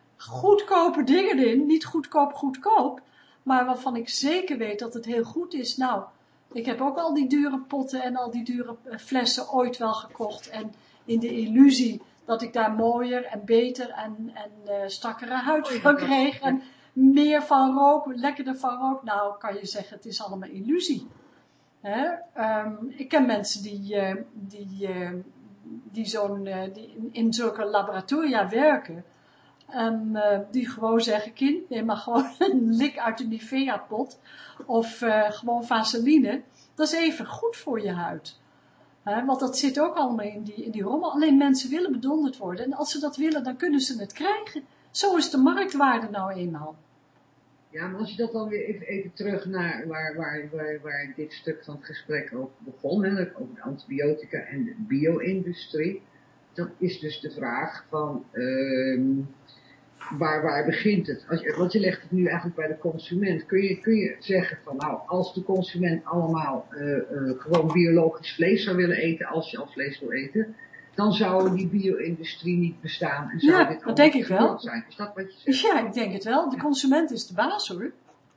goedkope dingen in. Niet goedkoop, goedkoop. Maar waarvan ik zeker weet dat het heel goed is. Nou, ik heb ook al die dure potten en al die dure flessen ooit wel gekocht. En in de illusie dat ik daar mooier en beter en, en uh, strakkere huid Oh, ja, van dat- kreeg en meer van rook, lekkerder van rook. Nou, kan je zeggen, het is allemaal illusie. Hè? Um, ik ken mensen die, uh, die, uh, die, zo'n, uh, die in, in zulke laboratoria werken. En uh, die gewoon zeggen, kind, neem maar gewoon een lik uit de Nivea-pot. Of uh, gewoon vaseline. Dat is even goed voor je huid. He, want dat zit ook allemaal in die, in die rommel. Alleen mensen willen bedonderd worden. En als ze dat willen, dan kunnen ze het krijgen. Zo is de marktwaarde nou eenmaal. Ja, maar als je dat dan weer even, even terug naar waar, waar, waar, waar dit stuk van het gesprek over begon, hè, over de antibiotica en de bio-industrie, dan is dus de vraag van, uh, waar, waar begint het? Als je, want je legt het nu eigenlijk bij de consument. Kun je, kun je zeggen van, nou, als de consument allemaal uh, uh, gewoon biologisch vlees zou willen eten, als je al vlees wil eten, dan zou die bio-industrie niet bestaan en zou Ja, dit dat denk ik gebeurd wel. zijn. Is dat wat je zegt? Ja, ik denk het wel. De consument is de baas, hoor.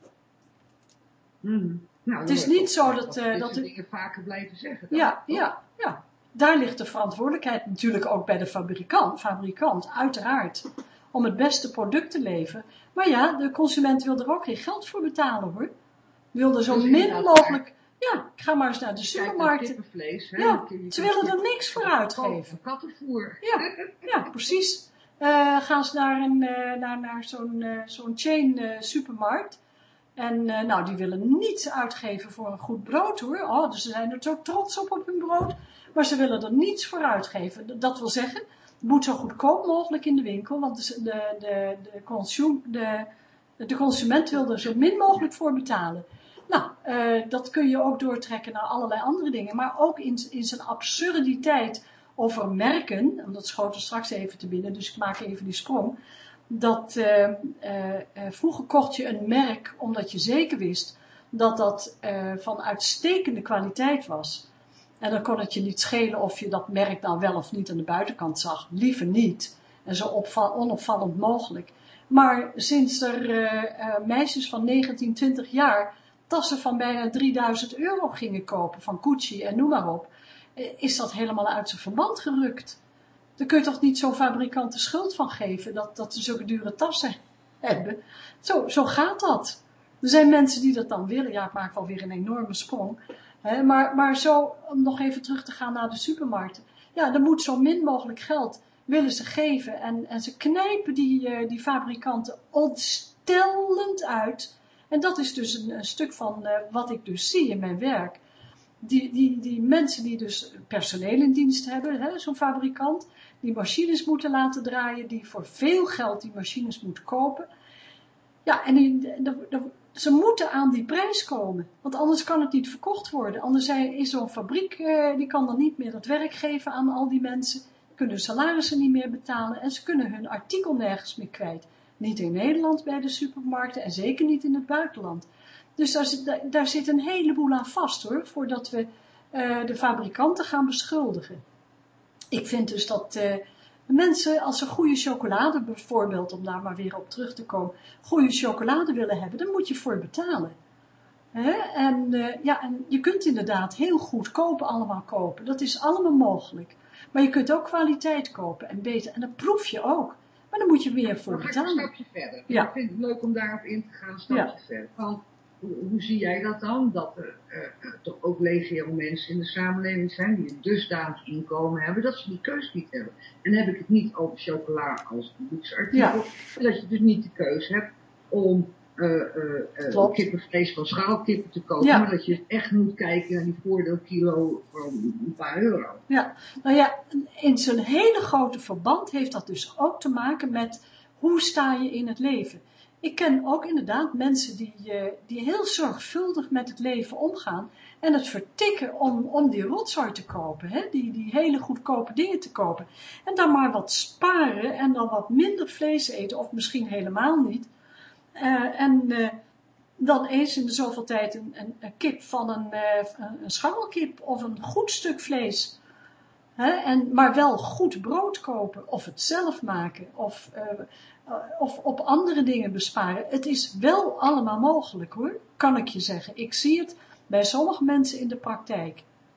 Mm-hmm. Nou, Het is niet zo dat... dat, Uh, dat dat de de... dingen vaker blijven zeggen. Dan, ja, ja, ja. Daar ligt de verantwoordelijkheid natuurlijk ook bij de fabrikant, fabrikant, uiteraard. Om het beste product te leveren. Maar ja, de consument wil er ook geen geld voor betalen, hoor. Wil er zo min mogelijk... Ja, ga maar eens naar de supermarkten. Kippenvlees, hè? Ja, ze willen er niks voor uitgeven. Kattenvoer. Ja, ja, precies. Uh, gaan ze naar, een, uh, naar, naar zo'n, uh, zo'n chain uh, supermarkt. En uh, nou, die willen niets uitgeven voor een goed brood, hoor. Oh, dus ze zijn er zo trots op op hun brood. Maar ze willen er niets voor uitgeven. Dat wil zeggen, het moet zo goedkoop mogelijk in de winkel. Want de, de, de, de, consum, de, de consument wil er zo min mogelijk voor betalen. Nou, uh, dat kun je ook doortrekken naar allerlei andere dingen. Maar ook in, in zijn absurditeit over merken. En dat schoot er straks even te binnen, dus ik maak even die sprong. Dat uh, uh, uh, vroeger kocht je een merk omdat je zeker wist dat dat uh, van uitstekende kwaliteit was. En dan kon het je niet schelen of je dat merk nou wel of niet aan de buitenkant zag. Liever niet. En zo opval, onopvallend mogelijk. Maar sinds er uh, uh, meisjes van negentien, twintig jaar tassen van bijna drieduizend euro gingen kopen, van Gucci en noem maar op, is dat helemaal uit zijn verband gerukt. Daar kun je toch niet zo'n fabrikant de schuld van geven, dat, dat ze zulke dure tassen hebben. Zo, zo gaat dat. Er zijn mensen die dat dan willen. Ja, ik maak wel weer een enorme sprong. Hè, maar, maar zo, om nog even terug te gaan naar de supermarkten. Ja, er moet zo min mogelijk geld willen ze geven. En, en ze knijpen die, uh, die fabrikanten ontstellend uit. En dat is dus een, een stuk van uh, wat ik dus zie in mijn werk. Die, die, die mensen die dus personeel in dienst hebben, hè, zo'n fabrikant, die machines moeten laten draaien, die voor veel geld die machines moeten kopen. Ja, en die, de, de, ze moeten aan die prijs komen, want anders kan het niet verkocht worden. Anders is zo'n fabriek, uh, die kan dan niet meer het werk geven aan al die mensen, kunnen hun salarissen niet meer betalen en ze kunnen hun artikel nergens meer kwijt. Niet in Nederland bij de supermarkten en zeker niet in het buitenland. Dus daar zit, daar zit een heleboel aan vast, hoor, voordat we uh, de fabrikanten gaan beschuldigen. Ik vind dus dat uh, mensen, als ze goede chocolade bijvoorbeeld, om daar maar weer op terug te komen, goede chocolade willen hebben, dan moet je voor betalen. He? En, uh, ja, en je kunt inderdaad heel goedkoop allemaal kopen, dat is allemaal mogelijk. Maar je kunt ook kwaliteit kopen en beter, en dat proef je ook. Maar dan moet je meer voor betalen. Een stapje verder. Ja. Ik vind het leuk om daarop in te gaan, een stapje Ja. verder. Van, hoe, hoe zie jij dat dan? Dat er uh, uh, toch ook legio mensen in de samenleving zijn die een dusdanig inkomen hebben dat ze die keus niet hebben. En dan heb ik het niet over chocola als luxe artikel, Ja. maar dat je dus niet de keus hebt om uh, uh, uh, kippenvlees van schaalkippen te kopen, Ja. maar dat je echt moet kijken naar die voordeelkilo van een paar euro. Ja, nou ja, in zijn hele grote verband heeft dat dus ook te maken met hoe sta je in het leven. Ik ken ook inderdaad mensen die, uh, die heel zorgvuldig met het leven omgaan en het vertikken om, om die rotzooi te kopen, hè? Die, die hele goedkope dingen te kopen. En dan maar wat sparen en dan wat minder vlees eten of misschien helemaal niet. Uh, en uh, dan eens in de zoveel tijd een, een, een kip van een, uh, een scharrelkip of een goed stuk vlees. He, en, maar wel goed brood kopen, of het zelf maken, of, uh, uh, of op andere dingen besparen. Het is wel allemaal mogelijk, hoor, kan ik je zeggen. Ik zie het bij sommige mensen in de praktijk.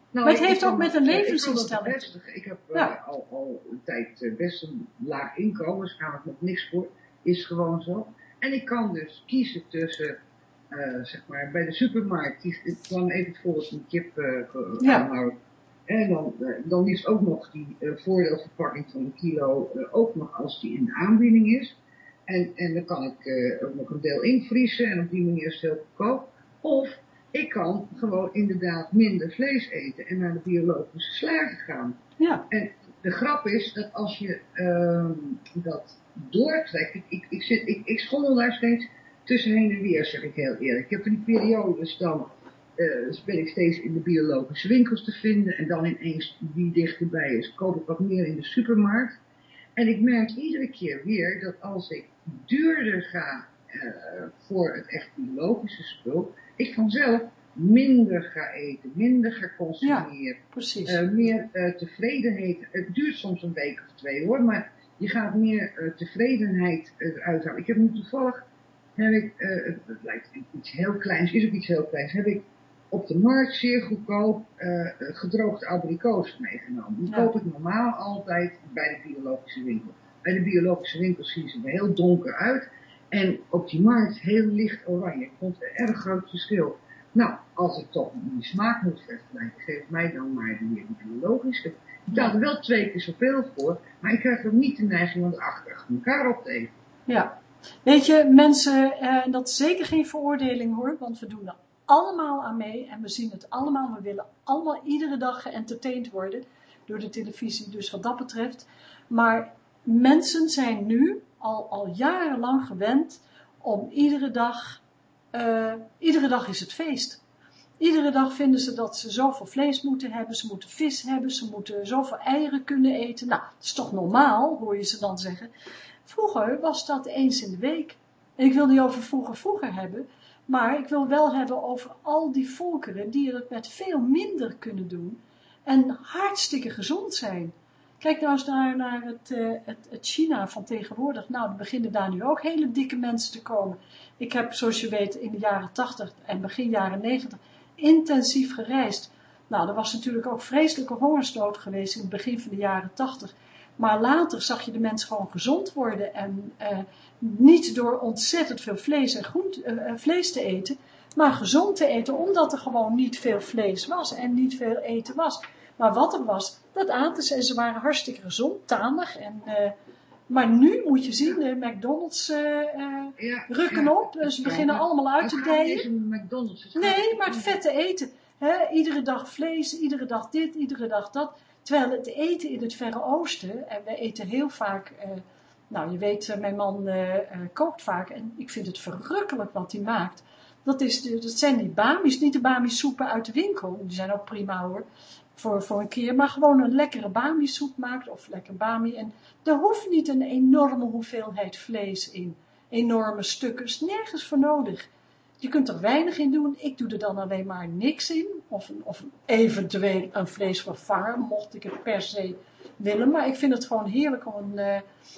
Nou, maar het ik, heeft ik ook kan, met een uh, levensinstelling. Ik, bevestigen. Ik heb uh, ja. al, al een tijd uh, best een laag inkomen, dus gaan we nog niks voor. Is gewoon zo. En ik kan dus kiezen tussen, uh, zeg maar, bij de supermarkt, die, ik kwam even het voorbeeld van de kip uh, ja. aanhouden. En dan, uh, dan is ook nog die uh, voordeelverpakking van een kilo, uh, ook nog als die in de aanbieding is. En, en dan kan ik uh, ook nog een deel invriezen en op die manier is het heel goedkoop. Of ik kan gewoon inderdaad minder vlees eten en naar de biologische slager gaan. Ja. En de grap is dat als je uh, dat doortrekt, ik, ik, ik, zit, ik, ik schommel daar steeds tussenheen en weer, zeg ik heel eerlijk. Ik heb in die periodes dan, uh, ben ik steeds in de biologische winkels te vinden en dan ineens die dichterbij is, koop ik wat meer in de supermarkt. En ik merk iedere keer weer dat als ik duurder ga uh, voor het echt biologische spul, ik vanzelf minder ga eten, minder ga consumeren. Ja, precies. Uh, meer uh, tevredenheid. Het duurt soms een week of twee hoor, maar je gaat meer uh, tevredenheid eruit halen. Ik heb nu toevallig, heb ik, uh, het, het lijkt iets heel kleins, is ook iets heel kleins, heb ik op de markt zeer goedkoop uh, gedroogde abrikozen meegenomen. Die ja. koop ik normaal altijd bij de biologische winkel. Bij de biologische winkel zien ze er heel donker uit. En op die markt heel licht oranje. Ik vond het een erg groot verschil. Nou, als ik toch die smaak moet vergelijken, geef mij dan maar die, die biologische. Ik betaal er wel twee keer zoveel voor, maar ik krijg ook niet de neiging om erachter achter elkaar op te eten. Ja, weet je, mensen, en eh, dat is zeker geen veroordeling hoor, want we doen er allemaal aan mee en we zien het allemaal. We willen allemaal iedere dag geëntertained worden door de televisie, dus wat dat betreft. Maar mensen zijn nu al, al jarenlang gewend om iedere dag, uh, iedere dag is het feest. Iedere dag vinden ze dat ze zoveel vlees moeten hebben, ze moeten vis hebben, ze moeten zoveel eieren kunnen eten. Nou, dat is toch normaal, hoor je ze dan zeggen. Vroeger was dat eens in de week. En ik wil niet over vroeger vroeger hebben, maar ik wil wel hebben over al die volkeren die het met veel minder kunnen doen en hartstikke gezond zijn. Kijk nou eens naar, naar het, uh, het, het China van tegenwoordig. Nou, er beginnen daar nu ook hele dikke mensen te komen. Ik heb, zoals je weet, in de jaren tachtig en begin jaren negentig intensief gereisd. Nou, er was natuurlijk ook vreselijke hongersnood geweest in het begin van de jaren tachtig. Maar later zag je de mensen gewoon gezond worden en uh, niet door ontzettend veel vlees en groente, uh, vlees te eten, maar gezond te eten, omdat er gewoon niet veel vlees was en niet veel eten was. Maar wat er was, dat aten ze en ze waren hartstikke gezond, tanig. En, uh, maar nu moet je zien, de McDonald's uh, uh, ja, rukken ja, op, ze beginnen ja, allemaal uit te dijen. Nee, maar het vette eten. He, iedere dag vlees, iedere dag dit, iedere dag dat. Terwijl het eten in het Verre Oosten, en wij eten heel vaak, uh, nou je weet, uh, mijn man uh, uh, kookt vaak en ik vind het verrukkelijk wat hij maakt. Dat, is de, dat zijn die bamis, niet de bamisoepen uit de winkel, die zijn ook prima hoor, voor, voor een keer, maar gewoon een lekkere bamisoep maakt of lekker bami. En er hoeft niet een enorme hoeveelheid vlees in, enorme stukken, is nergens voor nodig. Je kunt er weinig in doen, ik doe er dan alleen maar niks in, of, of eventueel een vleesvervanger, mocht ik het per se willen, maar ik vind het gewoon heerlijk om, uh,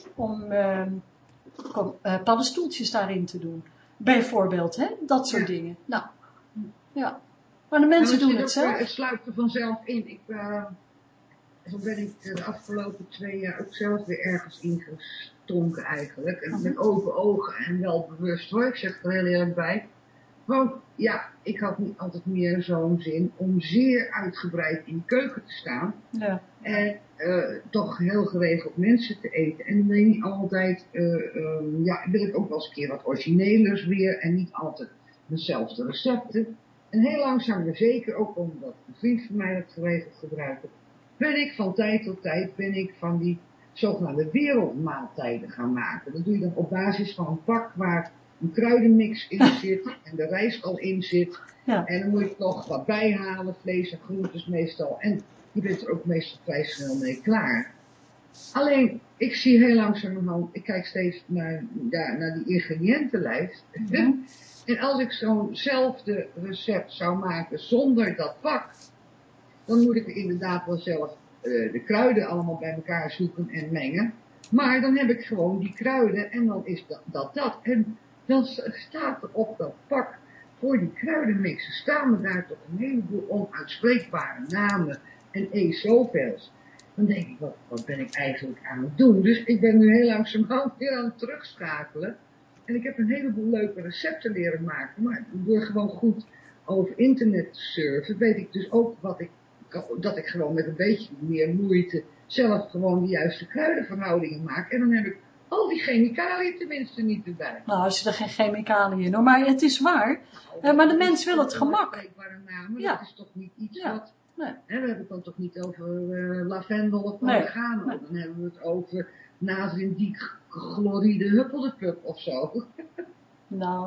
om uh, uh, paddenstoeltjes daarin te doen. Bijvoorbeeld, hè, dat soort ja. dingen. Nou, ja. Maar de mensen nou, doen het zelf. Het sluipt er vanzelf in. Ik, uh, zo ben ik de afgelopen twee jaar ook zelf weer ergens ingestonken eigenlijk. En uh-huh. met open ogen en wel bewust hoor, ik zeg er heel eerlijk bij. Want ja, ik had niet altijd meer zo'n zin om zeer uitgebreid in de keuken te staan. Ja. En uh, toch heel geregeld mensen te eten. En dan ben je niet altijd, uh, um, ja, wil ik ook wel eens een keer wat originelers weer. En niet altijd dezelfde recepten. En heel langzaam maar zeker, ook omdat een vriend van mij dat geregeld gebruikte, ben ik van tijd tot tijd, ben ik van die zogenaamde wereldmaaltijden gaan maken. Dat doe je dan op basis van een pak waar een kruidenmix in zit en de rijst al in zit. Ja. En dan moet je nog wat bijhalen, vlees en groentes meestal. En je bent er ook meestal vrij snel mee klaar. Alleen, ik zie heel langzamerhand, ik kijk steeds naar, ja, naar die ingrediëntenlijst. Mm-hmm. En als ik zo'nzelfde recept zou maken zonder dat pak, dan moet ik inderdaad wel zelf uh, de kruiden allemaal bij elkaar zoeken en mengen. Maar dan heb ik gewoon die kruiden en dan is dat dat. dat. En dan staat er op dat pak voor die kruidenmixen staan me daar toch een heleboel onuitspreekbare namen en e zoveels. Dan denk ik, wat, wat ben ik eigenlijk aan het doen? Dus ik ben nu heel langzamerhand weer aan het terugschakelen. En ik heb een heleboel leuke recepten leren maken. Maar door gewoon goed over internet te surfen, weet ik dus ook wat ik, dat ik gewoon met een beetje meer moeite zelf gewoon de juiste kruidenverhoudingen maak. En dan heb ik al die chemicaliën tenminste niet erbij. Nou, als je er geen chemicaliën in hoor, maar het is waar. Nou, uh, maar de mens wil het gemak. Namen, ja. Dat is toch niet iets ja. wat... Nee. Hè, we hebben het dan toch niet over uh, lavendel of nee. oregano. Nee. Dan hebben we het over natriumdichloride huppeldepup of zo. Nou,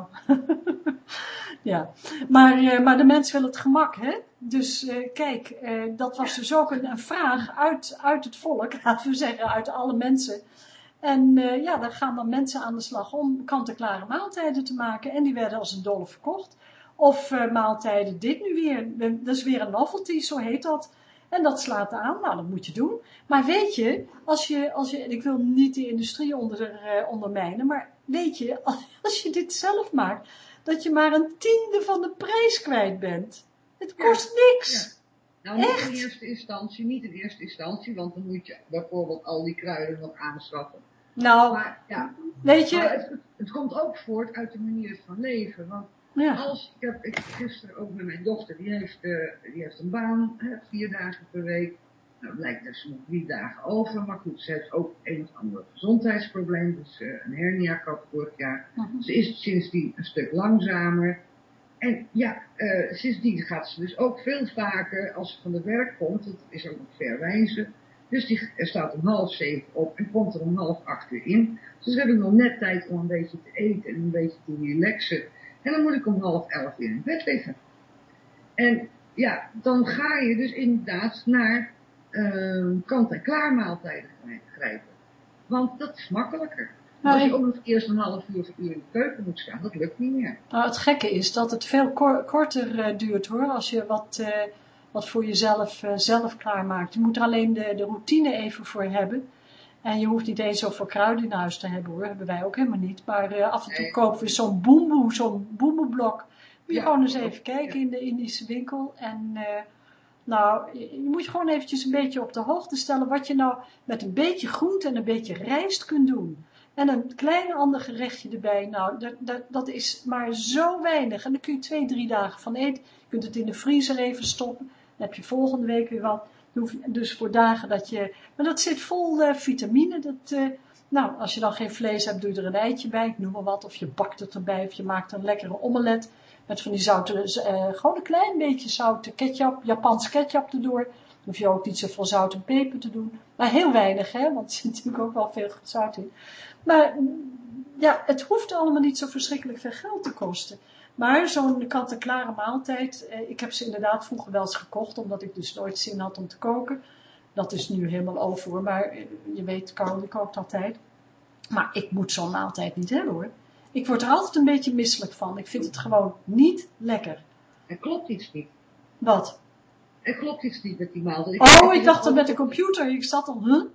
ja. Maar, uh, maar de mens wil het gemak, hè? Dus uh, kijk, uh, dat was dus ook een, een vraag uit, uit het volk, laten we zeggen, uit alle mensen. En uh, ja, daar gaan dan mensen aan de slag om kant-en-klare maaltijden te maken. En die werden als een dolle verkocht. Of uh, maaltijden, dit nu weer. Dat is weer een novelty, zo heet dat. En dat slaat aan, nou dat moet je doen. Maar weet je, als je, als je ik wil niet de industrie onder, uh, ondermijnen, maar weet je, als je dit zelf maakt, dat je maar een tiende van de prijs kwijt bent. Het kost ja, niks. Ja. Nou, niet echt? in eerste instantie, niet in eerste instantie, want dan moet je bijvoorbeeld al die kruiden nog aanschaffen. Nou, maar, ja, weet je... Het, het komt ook voort uit de manier van leven, want ja. als, ik heb ik, gisteren ook met mijn dochter, die heeft, uh, die heeft een baan, hè, vier dagen per week. Nou, blijkt er nog drie dagen over, maar goed, ze heeft ook een of ander gezondheidsprobleem, dus uh, een hernia gehad vorig jaar. Uh-huh. Ze is sindsdien een stuk langzamer. En ja, uh, sindsdien gaat ze dus ook veel vaker, als ze van de werk komt, het is ook nog ver reizen. Dus die staat om half zeven op en komt er om half acht weer in. Dus we hebben nog net tijd om een beetje te eten en een beetje te relaxen. En dan moet ik om half elf weer in bed liggen. En ja, dan ga je dus inderdaad naar uh, kant-en-klaar maaltijden grijpen. Want dat is makkelijker. Nou, als je ook nog eerst een half uur of een uur in de keuken moet staan, dat lukt niet meer. Nou, het gekke is dat het veel kor- korter uh, duurt hoor, als je wat... Uh, wat voor jezelf uh, zelf klaarmaakt. Je moet er alleen de, de routine even voor hebben. En je hoeft niet eens zoveel kruiden in huis te hebben hoor. Hebben wij ook helemaal niet. Maar uh, af en toe nee. kopen we zo'n boemboe, zo'n boemboeblok. Moet je ja, gewoon eens even kijken ja. in de Indische winkel. En uh, nou, je, je moet je gewoon eventjes een beetje op de hoogte stellen. Wat je nou met een beetje groente en een beetje rijst kunt doen. En een klein ander gerechtje erbij. Nou, dat, dat, dat is maar zo weinig. En dan kun je twee, drie dagen van eten. Je kunt het in de vriezer even stoppen. Dan heb je volgende week weer wat. Dus voor dagen dat je... Maar dat zit vol uh, vitamine. Dat, uh, nou, als je dan geen vlees hebt, doe je er een eitje bij. Ik noem maar wat. Of je bakt het erbij. Of je maakt een lekkere omelet. Met van die zoute... Uh, gewoon een klein beetje zoute ketchup. Japans ketchup erdoor. Dan hoef je ook niet zoveel zout en peper te doen. Maar heel weinig, hè. Want er zit natuurlijk ook wel veel zout in. Maar ja, het hoeft allemaal niet zo verschrikkelijk veel geld te kosten. Maar zo'n kant-en-klare maaltijd, eh, ik heb ze inderdaad vroeger wel eens gekocht, omdat ik dus nooit zin had om te koken. Dat is nu helemaal over hoor, maar eh, je weet, Carl, die kookt altijd. Maar ik moet zo'n maaltijd niet hebben hoor. Ik word er altijd een beetje misselijk van. Ik vind het gewoon niet lekker. Er klopt iets niet. Wat? Er klopt iets niet met die maaltijd. Oh, ik dacht dat met de computer. Ik zat al, huh?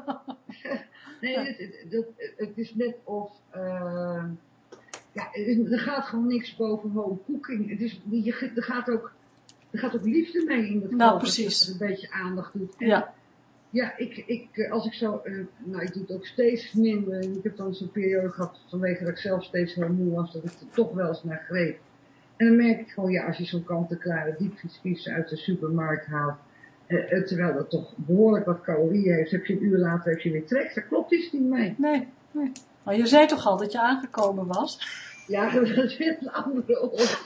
Nee, ja. het, het, het, het is net of... Uh... Ja, er gaat gewoon niks boven home cooking. Het is, je, er, gaat ook, er gaat ook liefde mee in dat nou, precies. Dat je een beetje aandacht doet. En ja. Ja, ik, ik, als ik zo, uh, nou ik doe het ook steeds minder. Ik heb dan zo'n periode gehad, vanwege dat ik zelf steeds heel moe was, dat ik er toch wel eens naar greep. En dan merk ik gewoon, ja, als je zo'n kant-en-klare diepvriespizza uit de supermarkt haalt, uh, uh, terwijl dat toch behoorlijk wat calorieën heeft, heb je een uur later heb je weer trek. Daar klopt iets niet mee. Nee, nee. Maar je zei toch al dat je aangekomen was? Ja, dat is weer een andere oorlog.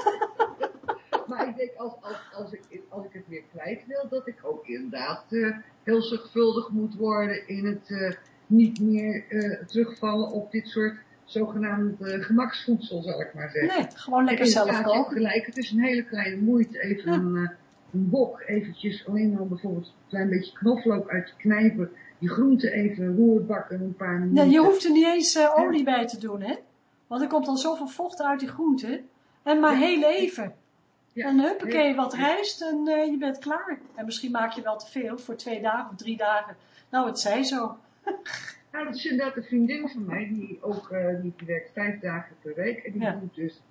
Maar ik denk, als, als, als, ik, als ik het weer kwijt wil, dat ik ook inderdaad uh, heel zorgvuldig moet worden in het uh, niet meer uh, terugvallen op dit soort zogenaamd uh, gemaksvoedsel, zal ik maar zeggen. Nee, gewoon lekker zelf koken. Gelijk, het is een hele kleine moeite, even ja. een, uh, een bok, eventjes alleen al bijvoorbeeld een klein beetje knoflook uit te knijpen, die groenten even roerbakken een paar minuten. Nee, je hoeft er niet eens uh, olie ja. bij te doen, hè? Want er komt dan zoveel vocht uit die groenten. En maar ja. heel even. Ja. En huppakee, wat rijst en uh, je bent klaar. En misschien maak je wel te veel voor twee dagen of drie dagen. Nou, het zij zo. Nou, dat is inderdaad een vriendin van mij, die ook, uh, die werkt vijf dagen per week. En die ja. doet dus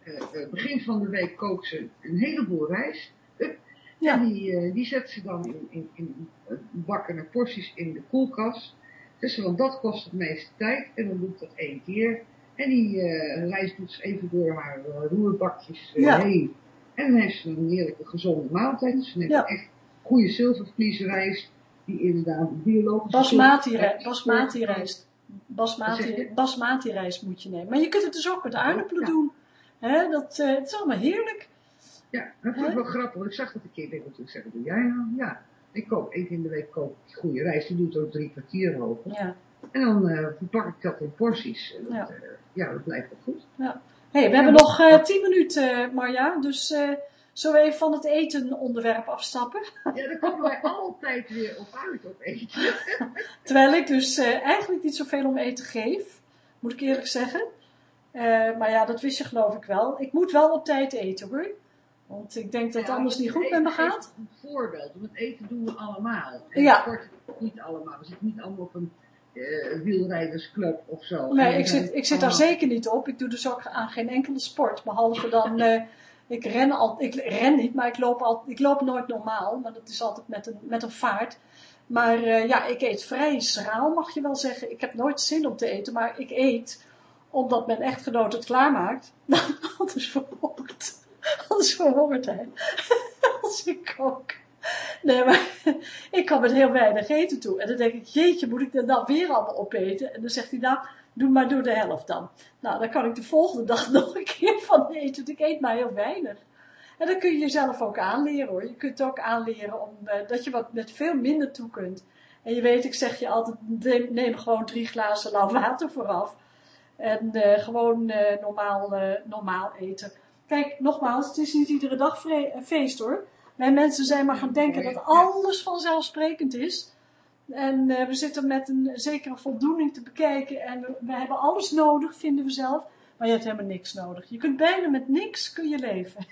uh, uh, begin van de week kookt ze een heleboel rijst. Uh, Ja. En die, uh, die zet ze dan in, in, in uh, bakken en porties in de koelkast. Dus want dat kost het meeste tijd. En dan doe ik dat één keer. En die uh, rijst doet ze even door haar uh, roerbakjes uh, Ja. heen. En dan heeft ze een heerlijke gezonde maaltijd. Dus ze neemt Ja. echt goede zilvervliesrijst. Die inderdaad biologische... Basmati, rij- basmati soort- rijst. Wat zeg Basmati, je? basmati rijst moet je nemen. Maar je kunt het dus ook met aardappelen Ja. doen. Hè, dat, uh, het is allemaal heerlijk. Ja, dat vind ik wel grappig. Want ik zag dat een keer. Ik denk natuurlijk zeggen, doe jij nou? Ja. Ik kook één keer in de week kook ik goede rijst. Die doet ook drie kwartier hoger. Ja. En dan uh, verpak ik dat in porties. En dat, Ja. uh, ja, dat blijft wel goed. Ja. Hey, we hebben nog uh, tien minuten, uh, Marja. Dus uh, zullen we even van het eten onderwerp afstappen? Ja, daar komen wij altijd weer op uit, op eten. Terwijl ik dus uh, eigenlijk niet zoveel om eten geef. Moet ik eerlijk zeggen. Uh, maar ja, dat wist je geloof ik wel. Ik moet wel op tijd eten hoor. Want ik denk dat het Ja, anders niet het goed eten met me geeft gaat. Een voorbeeld, want het eten doen we allemaal. En Ja. sport niet allemaal. We zitten niet allemaal op een uh, wielrijdersclub of zo. Nee, En ik we zijn zit, ik zit daar allemaal- zeker niet op. Ik doe dus ook aan geen enkele sport. Behalve dan, uh, ik ren al, ik ren niet, maar ik loop, al, ik loop nooit normaal. Maar dat is altijd met een, met een vaart. Maar uh, ja, ik eet vrij schraal, mag je wel zeggen. Ik heb nooit zin om te eten, maar ik eet omdat mijn echtgenoot het klaarmaakt. Anders verhongert. Anders verhongert hij. Als ik kook. Nee, maar ik kan met heel weinig eten toe. En dan denk ik, jeetje, moet ik er dan weer allemaal opeten? En dan zegt hij, nou, doe maar door de helft dan. Nou, dan kan ik de volgende dag nog een keer van eten. Want ik eet maar heel weinig. En dan kun je jezelf ook aanleren hoor. Je kunt ook aanleren om, uh, dat je wat met veel minder toe kunt. En je weet, ik zeg je altijd, neem gewoon drie glazen lauw water vooraf. En uh, gewoon uh, normaal, uh, normaal eten. Kijk, nogmaals, het is niet iedere dag vre- feest hoor. Wij mensen zijn maar gaan denken dat alles vanzelfsprekend is. En uh, we zitten met een zekere voldoening te bekijken. En we, we hebben alles nodig, vinden we zelf. Maar je hebt helemaal niks nodig. Je kunt bijna met niks kun je leven.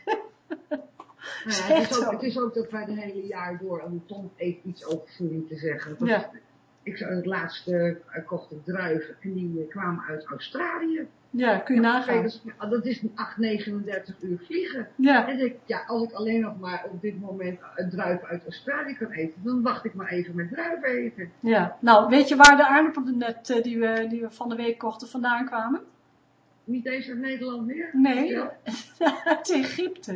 Nou ja, het, is ook, het is ook dat wij de hele jaar door, en Tom heeft iets over voeding te zeggen. Dat, Ja. Ik zou het laatste uh, kocht ik druiven en die uh, kwamen uit Australië. Ja, kun je Ja, nagaan. dat, is, dat is een acht, negenendertig uur vliegen. Ja. En ik, ja, als ik alleen nog maar op dit moment een druif uit Australië kan eten, dan wacht ik maar even met druiven eten. Ja, nou weet je waar de aardappelen net uh, die, we, die we van de week kochten vandaan kwamen? Niet eens uit Nederland meer? Nee, Ja. uit Egypte.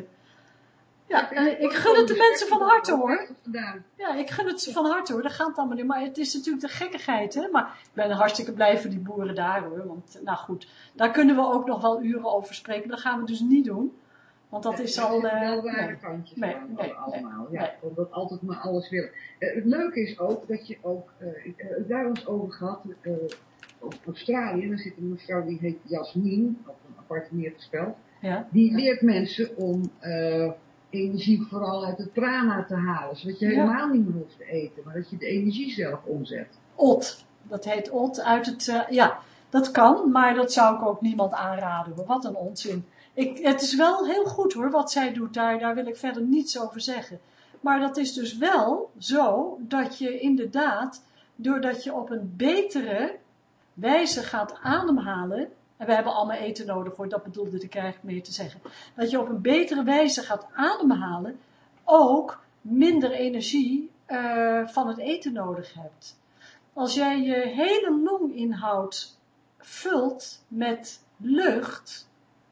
Ja, Ja, ik gun het de mensen van harte hoor. Gedaan. Ja, ik gun het ze van harte hoor, dat gaat allemaal niet. Maar het is natuurlijk de gekkigheid hè. Maar ik ben hartstikke blij voor die boeren daar hoor. Want nou goed, daar kunnen we ook nog wel uren over spreken. Dat gaan we dus niet doen. Want dat is al... Er Uh, wel rare nee. kantjes Nee, aan, nee, allemaal. nee, Ja, omdat altijd maar alles willen. Uh, het leuke is ook dat je ook, uh, ik heb daar eens over gehad, uh, op Australië, daar zit een mevrouw die heet Jasmin, op een apart neergespeld. Ja. Die leert mensen om uh, energie vooral uit het prana te halen, zodat je Ja. helemaal niet meer hoeft te eten, maar dat je de energie zelf omzet. Ot, dat heet ot uit het... Uh, ja, dat kan, maar dat zou ik ook niemand aanraden hoor. Wat een onzin. Ik, het is wel heel goed hoor, wat zij doet daar, daar wil ik verder niets over zeggen. Maar dat is dus wel zo, dat je inderdaad, doordat je op een betere wijze gaat ademhalen, en we hebben allemaal eten nodig hoor, dat bedoelde ik eigenlijk meer te zeggen, dat je op een betere wijze gaat ademhalen, ook minder energie uh, van het eten nodig hebt. Als jij je hele longinhoud vult met lucht,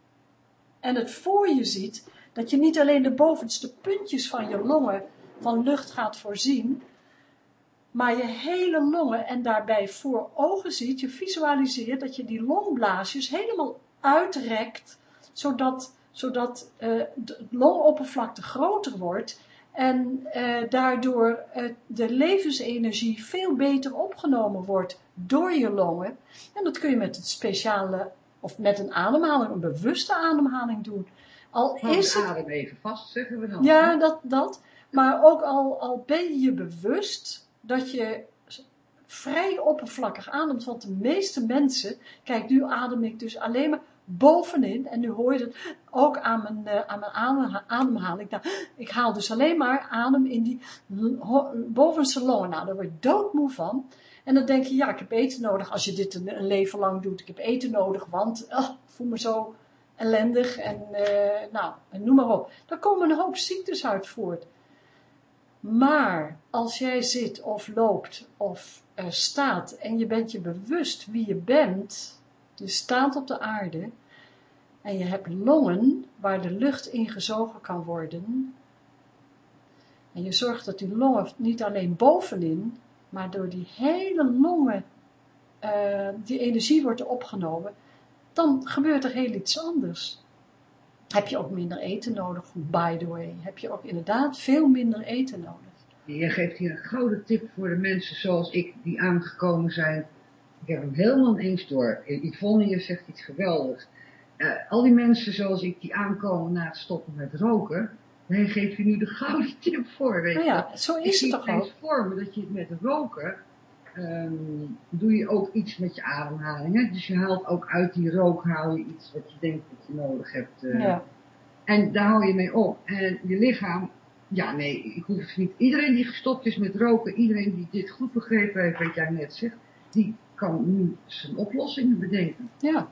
en het voor je ziet, dat je niet alleen de bovenste puntjes van je longen van lucht gaat voorzien, maar je hele longen en daarbij voor ogen ziet, je visualiseert dat je die longblaasjes helemaal uitrekt, zodat, zodat uh, de longoppervlakte groter wordt en uh, daardoor uh, de levensenergie veel beter opgenomen wordt door je longen. En dat kun je met het speciale, of met een ademhaling, een bewuste ademhaling doen. Al Hou is de het, adem even vast, zeggen we dan. ja, dat, dat. Maar ook al, al ben je je bewust dat je vrij oppervlakkig ademt, want de meeste mensen, kijk nu adem ik dus alleen maar bovenin, en nu hoor je het ook aan mijn, uh, aan mijn adem, ademhaling. Nou, ik haal dus alleen maar adem in die bovenste longen. Nou, daar word je doodmoe van. En dan denk je, ja, ik heb eten nodig. Als je dit een, een leven lang doet, ik heb eten nodig, want oh, ik voel me zo ellendig en uh, nou, noem maar op. Daar komen een hoop ziektes uit voort. Maar als jij zit of loopt of uh, staat en je bent je bewust wie je bent, je staat op de aarde en je hebt longen waar de lucht ingezogen kan worden en je zorgt dat die longen niet alleen bovenin, maar door die hele longen uh, die energie wordt opgenomen, dan gebeurt er heel iets anders. Heb je ook minder eten nodig, by the way. Heb je ook inderdaad veel minder eten nodig. Je geeft hier een gouden tip voor de mensen zoals ik, die aangekomen zijn. Ik heb hem helemaal eens door. Yvonne, je zegt iets geweldigs. Uh, al die mensen zoals ik, die aankomen na het stoppen met roken, hij geeft je nu de gouden tip voor, weet je. Nou ja, zo is het toch ook. Ik zie voor me dat je het met roken, um, doe je ook iets met je ademhaling. Hè? Dus je haalt ook uit die rook, haal je iets wat je denkt dat je nodig hebt. Uh, ja. En daar hou je mee op. En je lichaam, ja nee, ik hoef het niet. Iedereen die gestopt is met roken, iedereen die dit goed begrepen heeft, wat jij net zegt, die kan nu zijn oplossingen bedenken. Ja.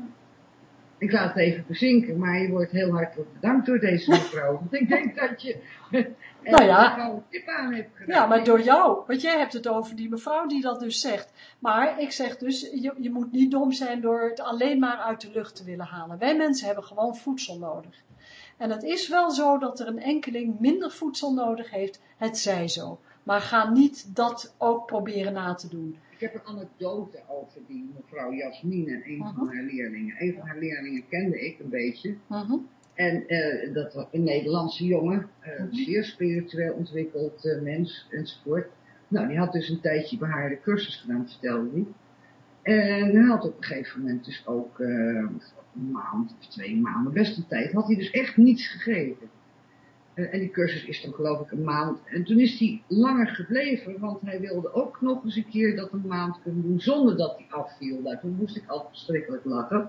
Ik laat het even bezinken, maar je wordt heel hartelijk bedankt door deze mevrouw. Want ik denk dat je nou ja, een tip aan hebt gedaan. Ja, maar door jou. Want jij hebt het over die mevrouw die dat dus zegt. Maar ik zeg dus, je, je moet niet dom zijn door het alleen maar uit de lucht te willen halen. Wij mensen hebben gewoon voedsel nodig. En het is wel zo dat er een enkeling minder voedsel nodig heeft. Het zij zo. Maar ga niet dat ook proberen na te doen. Ik heb een anekdote over die mevrouw Jasmine en een uh-huh. van haar leerlingen. Een van haar leerlingen kende ik een beetje. Uh-huh. En uh, dat was een Nederlandse jongen, uh, uh-huh. zeer spiritueel ontwikkeld uh, mens enzovoort. Nou, die had dus een tijdje bij haar de cursus gedaan, vertelde hij. En hij had op een gegeven moment dus ook uh, een maand of twee maanden, best een tijd, had hij dus echt niets gegeten. Uh, en die cursus is dan geloof ik een maand. En toen is hij langer gebleven, want hij wilde ook nog eens een keer dat een maand kunnen doen zonder dat hij afviel. Nou, toen moest ik al verschrikkelijk lachen.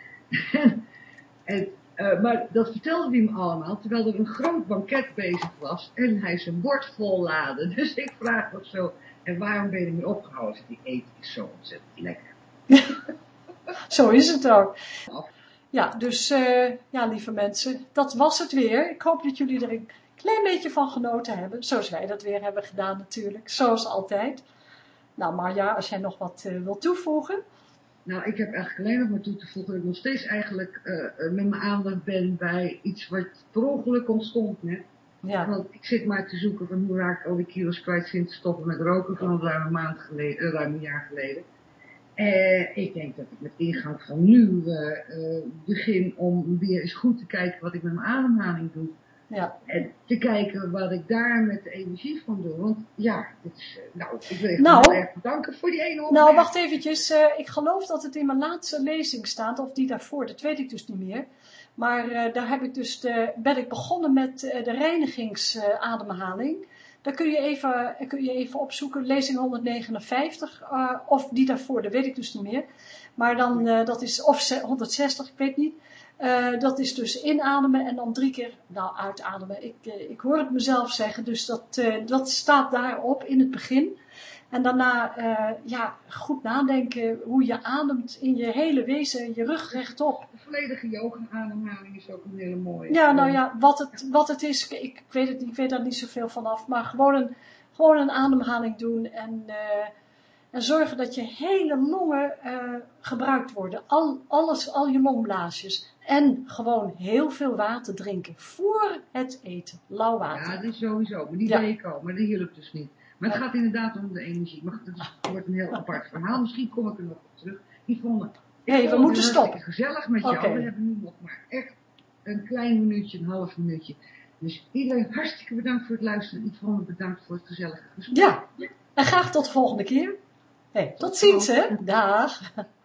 en, uh, maar dat vertelde hij me allemaal, terwijl er een groot banket bezig was en hij zijn bord vol laadde. Dus ik vraag nog zo, en waarom ben je ermee opgehouden? Die eten is zo ontzettend lekker. Zo is het ook. Ja, dus uh, ja, lieve mensen, dat was het weer. Ik hoop dat jullie er een klein beetje van genoten hebben. Zoals wij dat weer hebben gedaan natuurlijk, zoals altijd. Nou Marja, als jij nog wat uh, wilt toevoegen. Nou, ik heb eigenlijk alleen nog maar toe te voegen dat ik nog steeds eigenlijk uh, met mijn aandacht ben bij iets wat per ongeluk ontstond net. Ja. Want ik zit maar te zoeken van hoe raak ik al die kilo's kwijt sinds stoppen met roken van ruim een maand geleden, uh, ruim een jaar geleden. Uh, ik denk dat ik met ingang van nu uh, uh, begin om weer eens goed te kijken wat ik met mijn ademhaling doe. Ja. En te kijken wat ik daar met de energie van doe. Want ja, dit is, uh, nou, ik wil je nou, heel erg bedanken voor die ene opmerking. Nou, wacht eventjes. Uh, ik geloof dat het in mijn laatste lezing staat, of die daarvoor, dat weet ik dus niet meer. Maar uh, daar heb ik dus de, ben ik begonnen met uh, de reinigingsademhaling. Uh, Daar kun je, even, kun je even opzoeken, lezing honderdnegenenvijftig, uh, of die daarvoor, dat weet ik dus niet meer. Maar dan, uh, dat is, of honderdzestig, ik weet niet. Uh, dat is dus inademen en dan drie keer, nou uitademen. Ik, uh, ik hoor het mezelf zeggen, dus dat, uh, dat staat daarop in het begin. En daarna, uh, ja, goed nadenken hoe je ademt in je hele wezen, je rug rechtop. De volledige yoga-ademhaling is ook een hele mooie. Ja, nou ja, wat het, wat het is, ik, ik weet het niet, ik weet daar niet zoveel van af, maar gewoon een, gewoon een ademhaling doen en, uh, en zorgen dat je hele longen uh, gebruikt worden. Al, alles, al je longblaasjes. En gewoon heel veel water drinken voor het eten. Lauw water. Ja, dat is sowieso, maar die ja. deed ik al, maar die hielp dus niet. Maar het gaat inderdaad om de energie. Maar het wordt een heel apart verhaal. Misschien kom ik er nog op terug. Yvonne, nee, we moeten stoppen. Gezellig met jou. Okay. We hebben nu nog maar echt een klein minuutje, een half minuutje. Dus iedereen hartstikke bedankt voor het luisteren. Yvonne, bedankt voor het gezellige gesprek. Ja, en graag tot de volgende keer. Hey, tot, tot ziens, hè. Dag.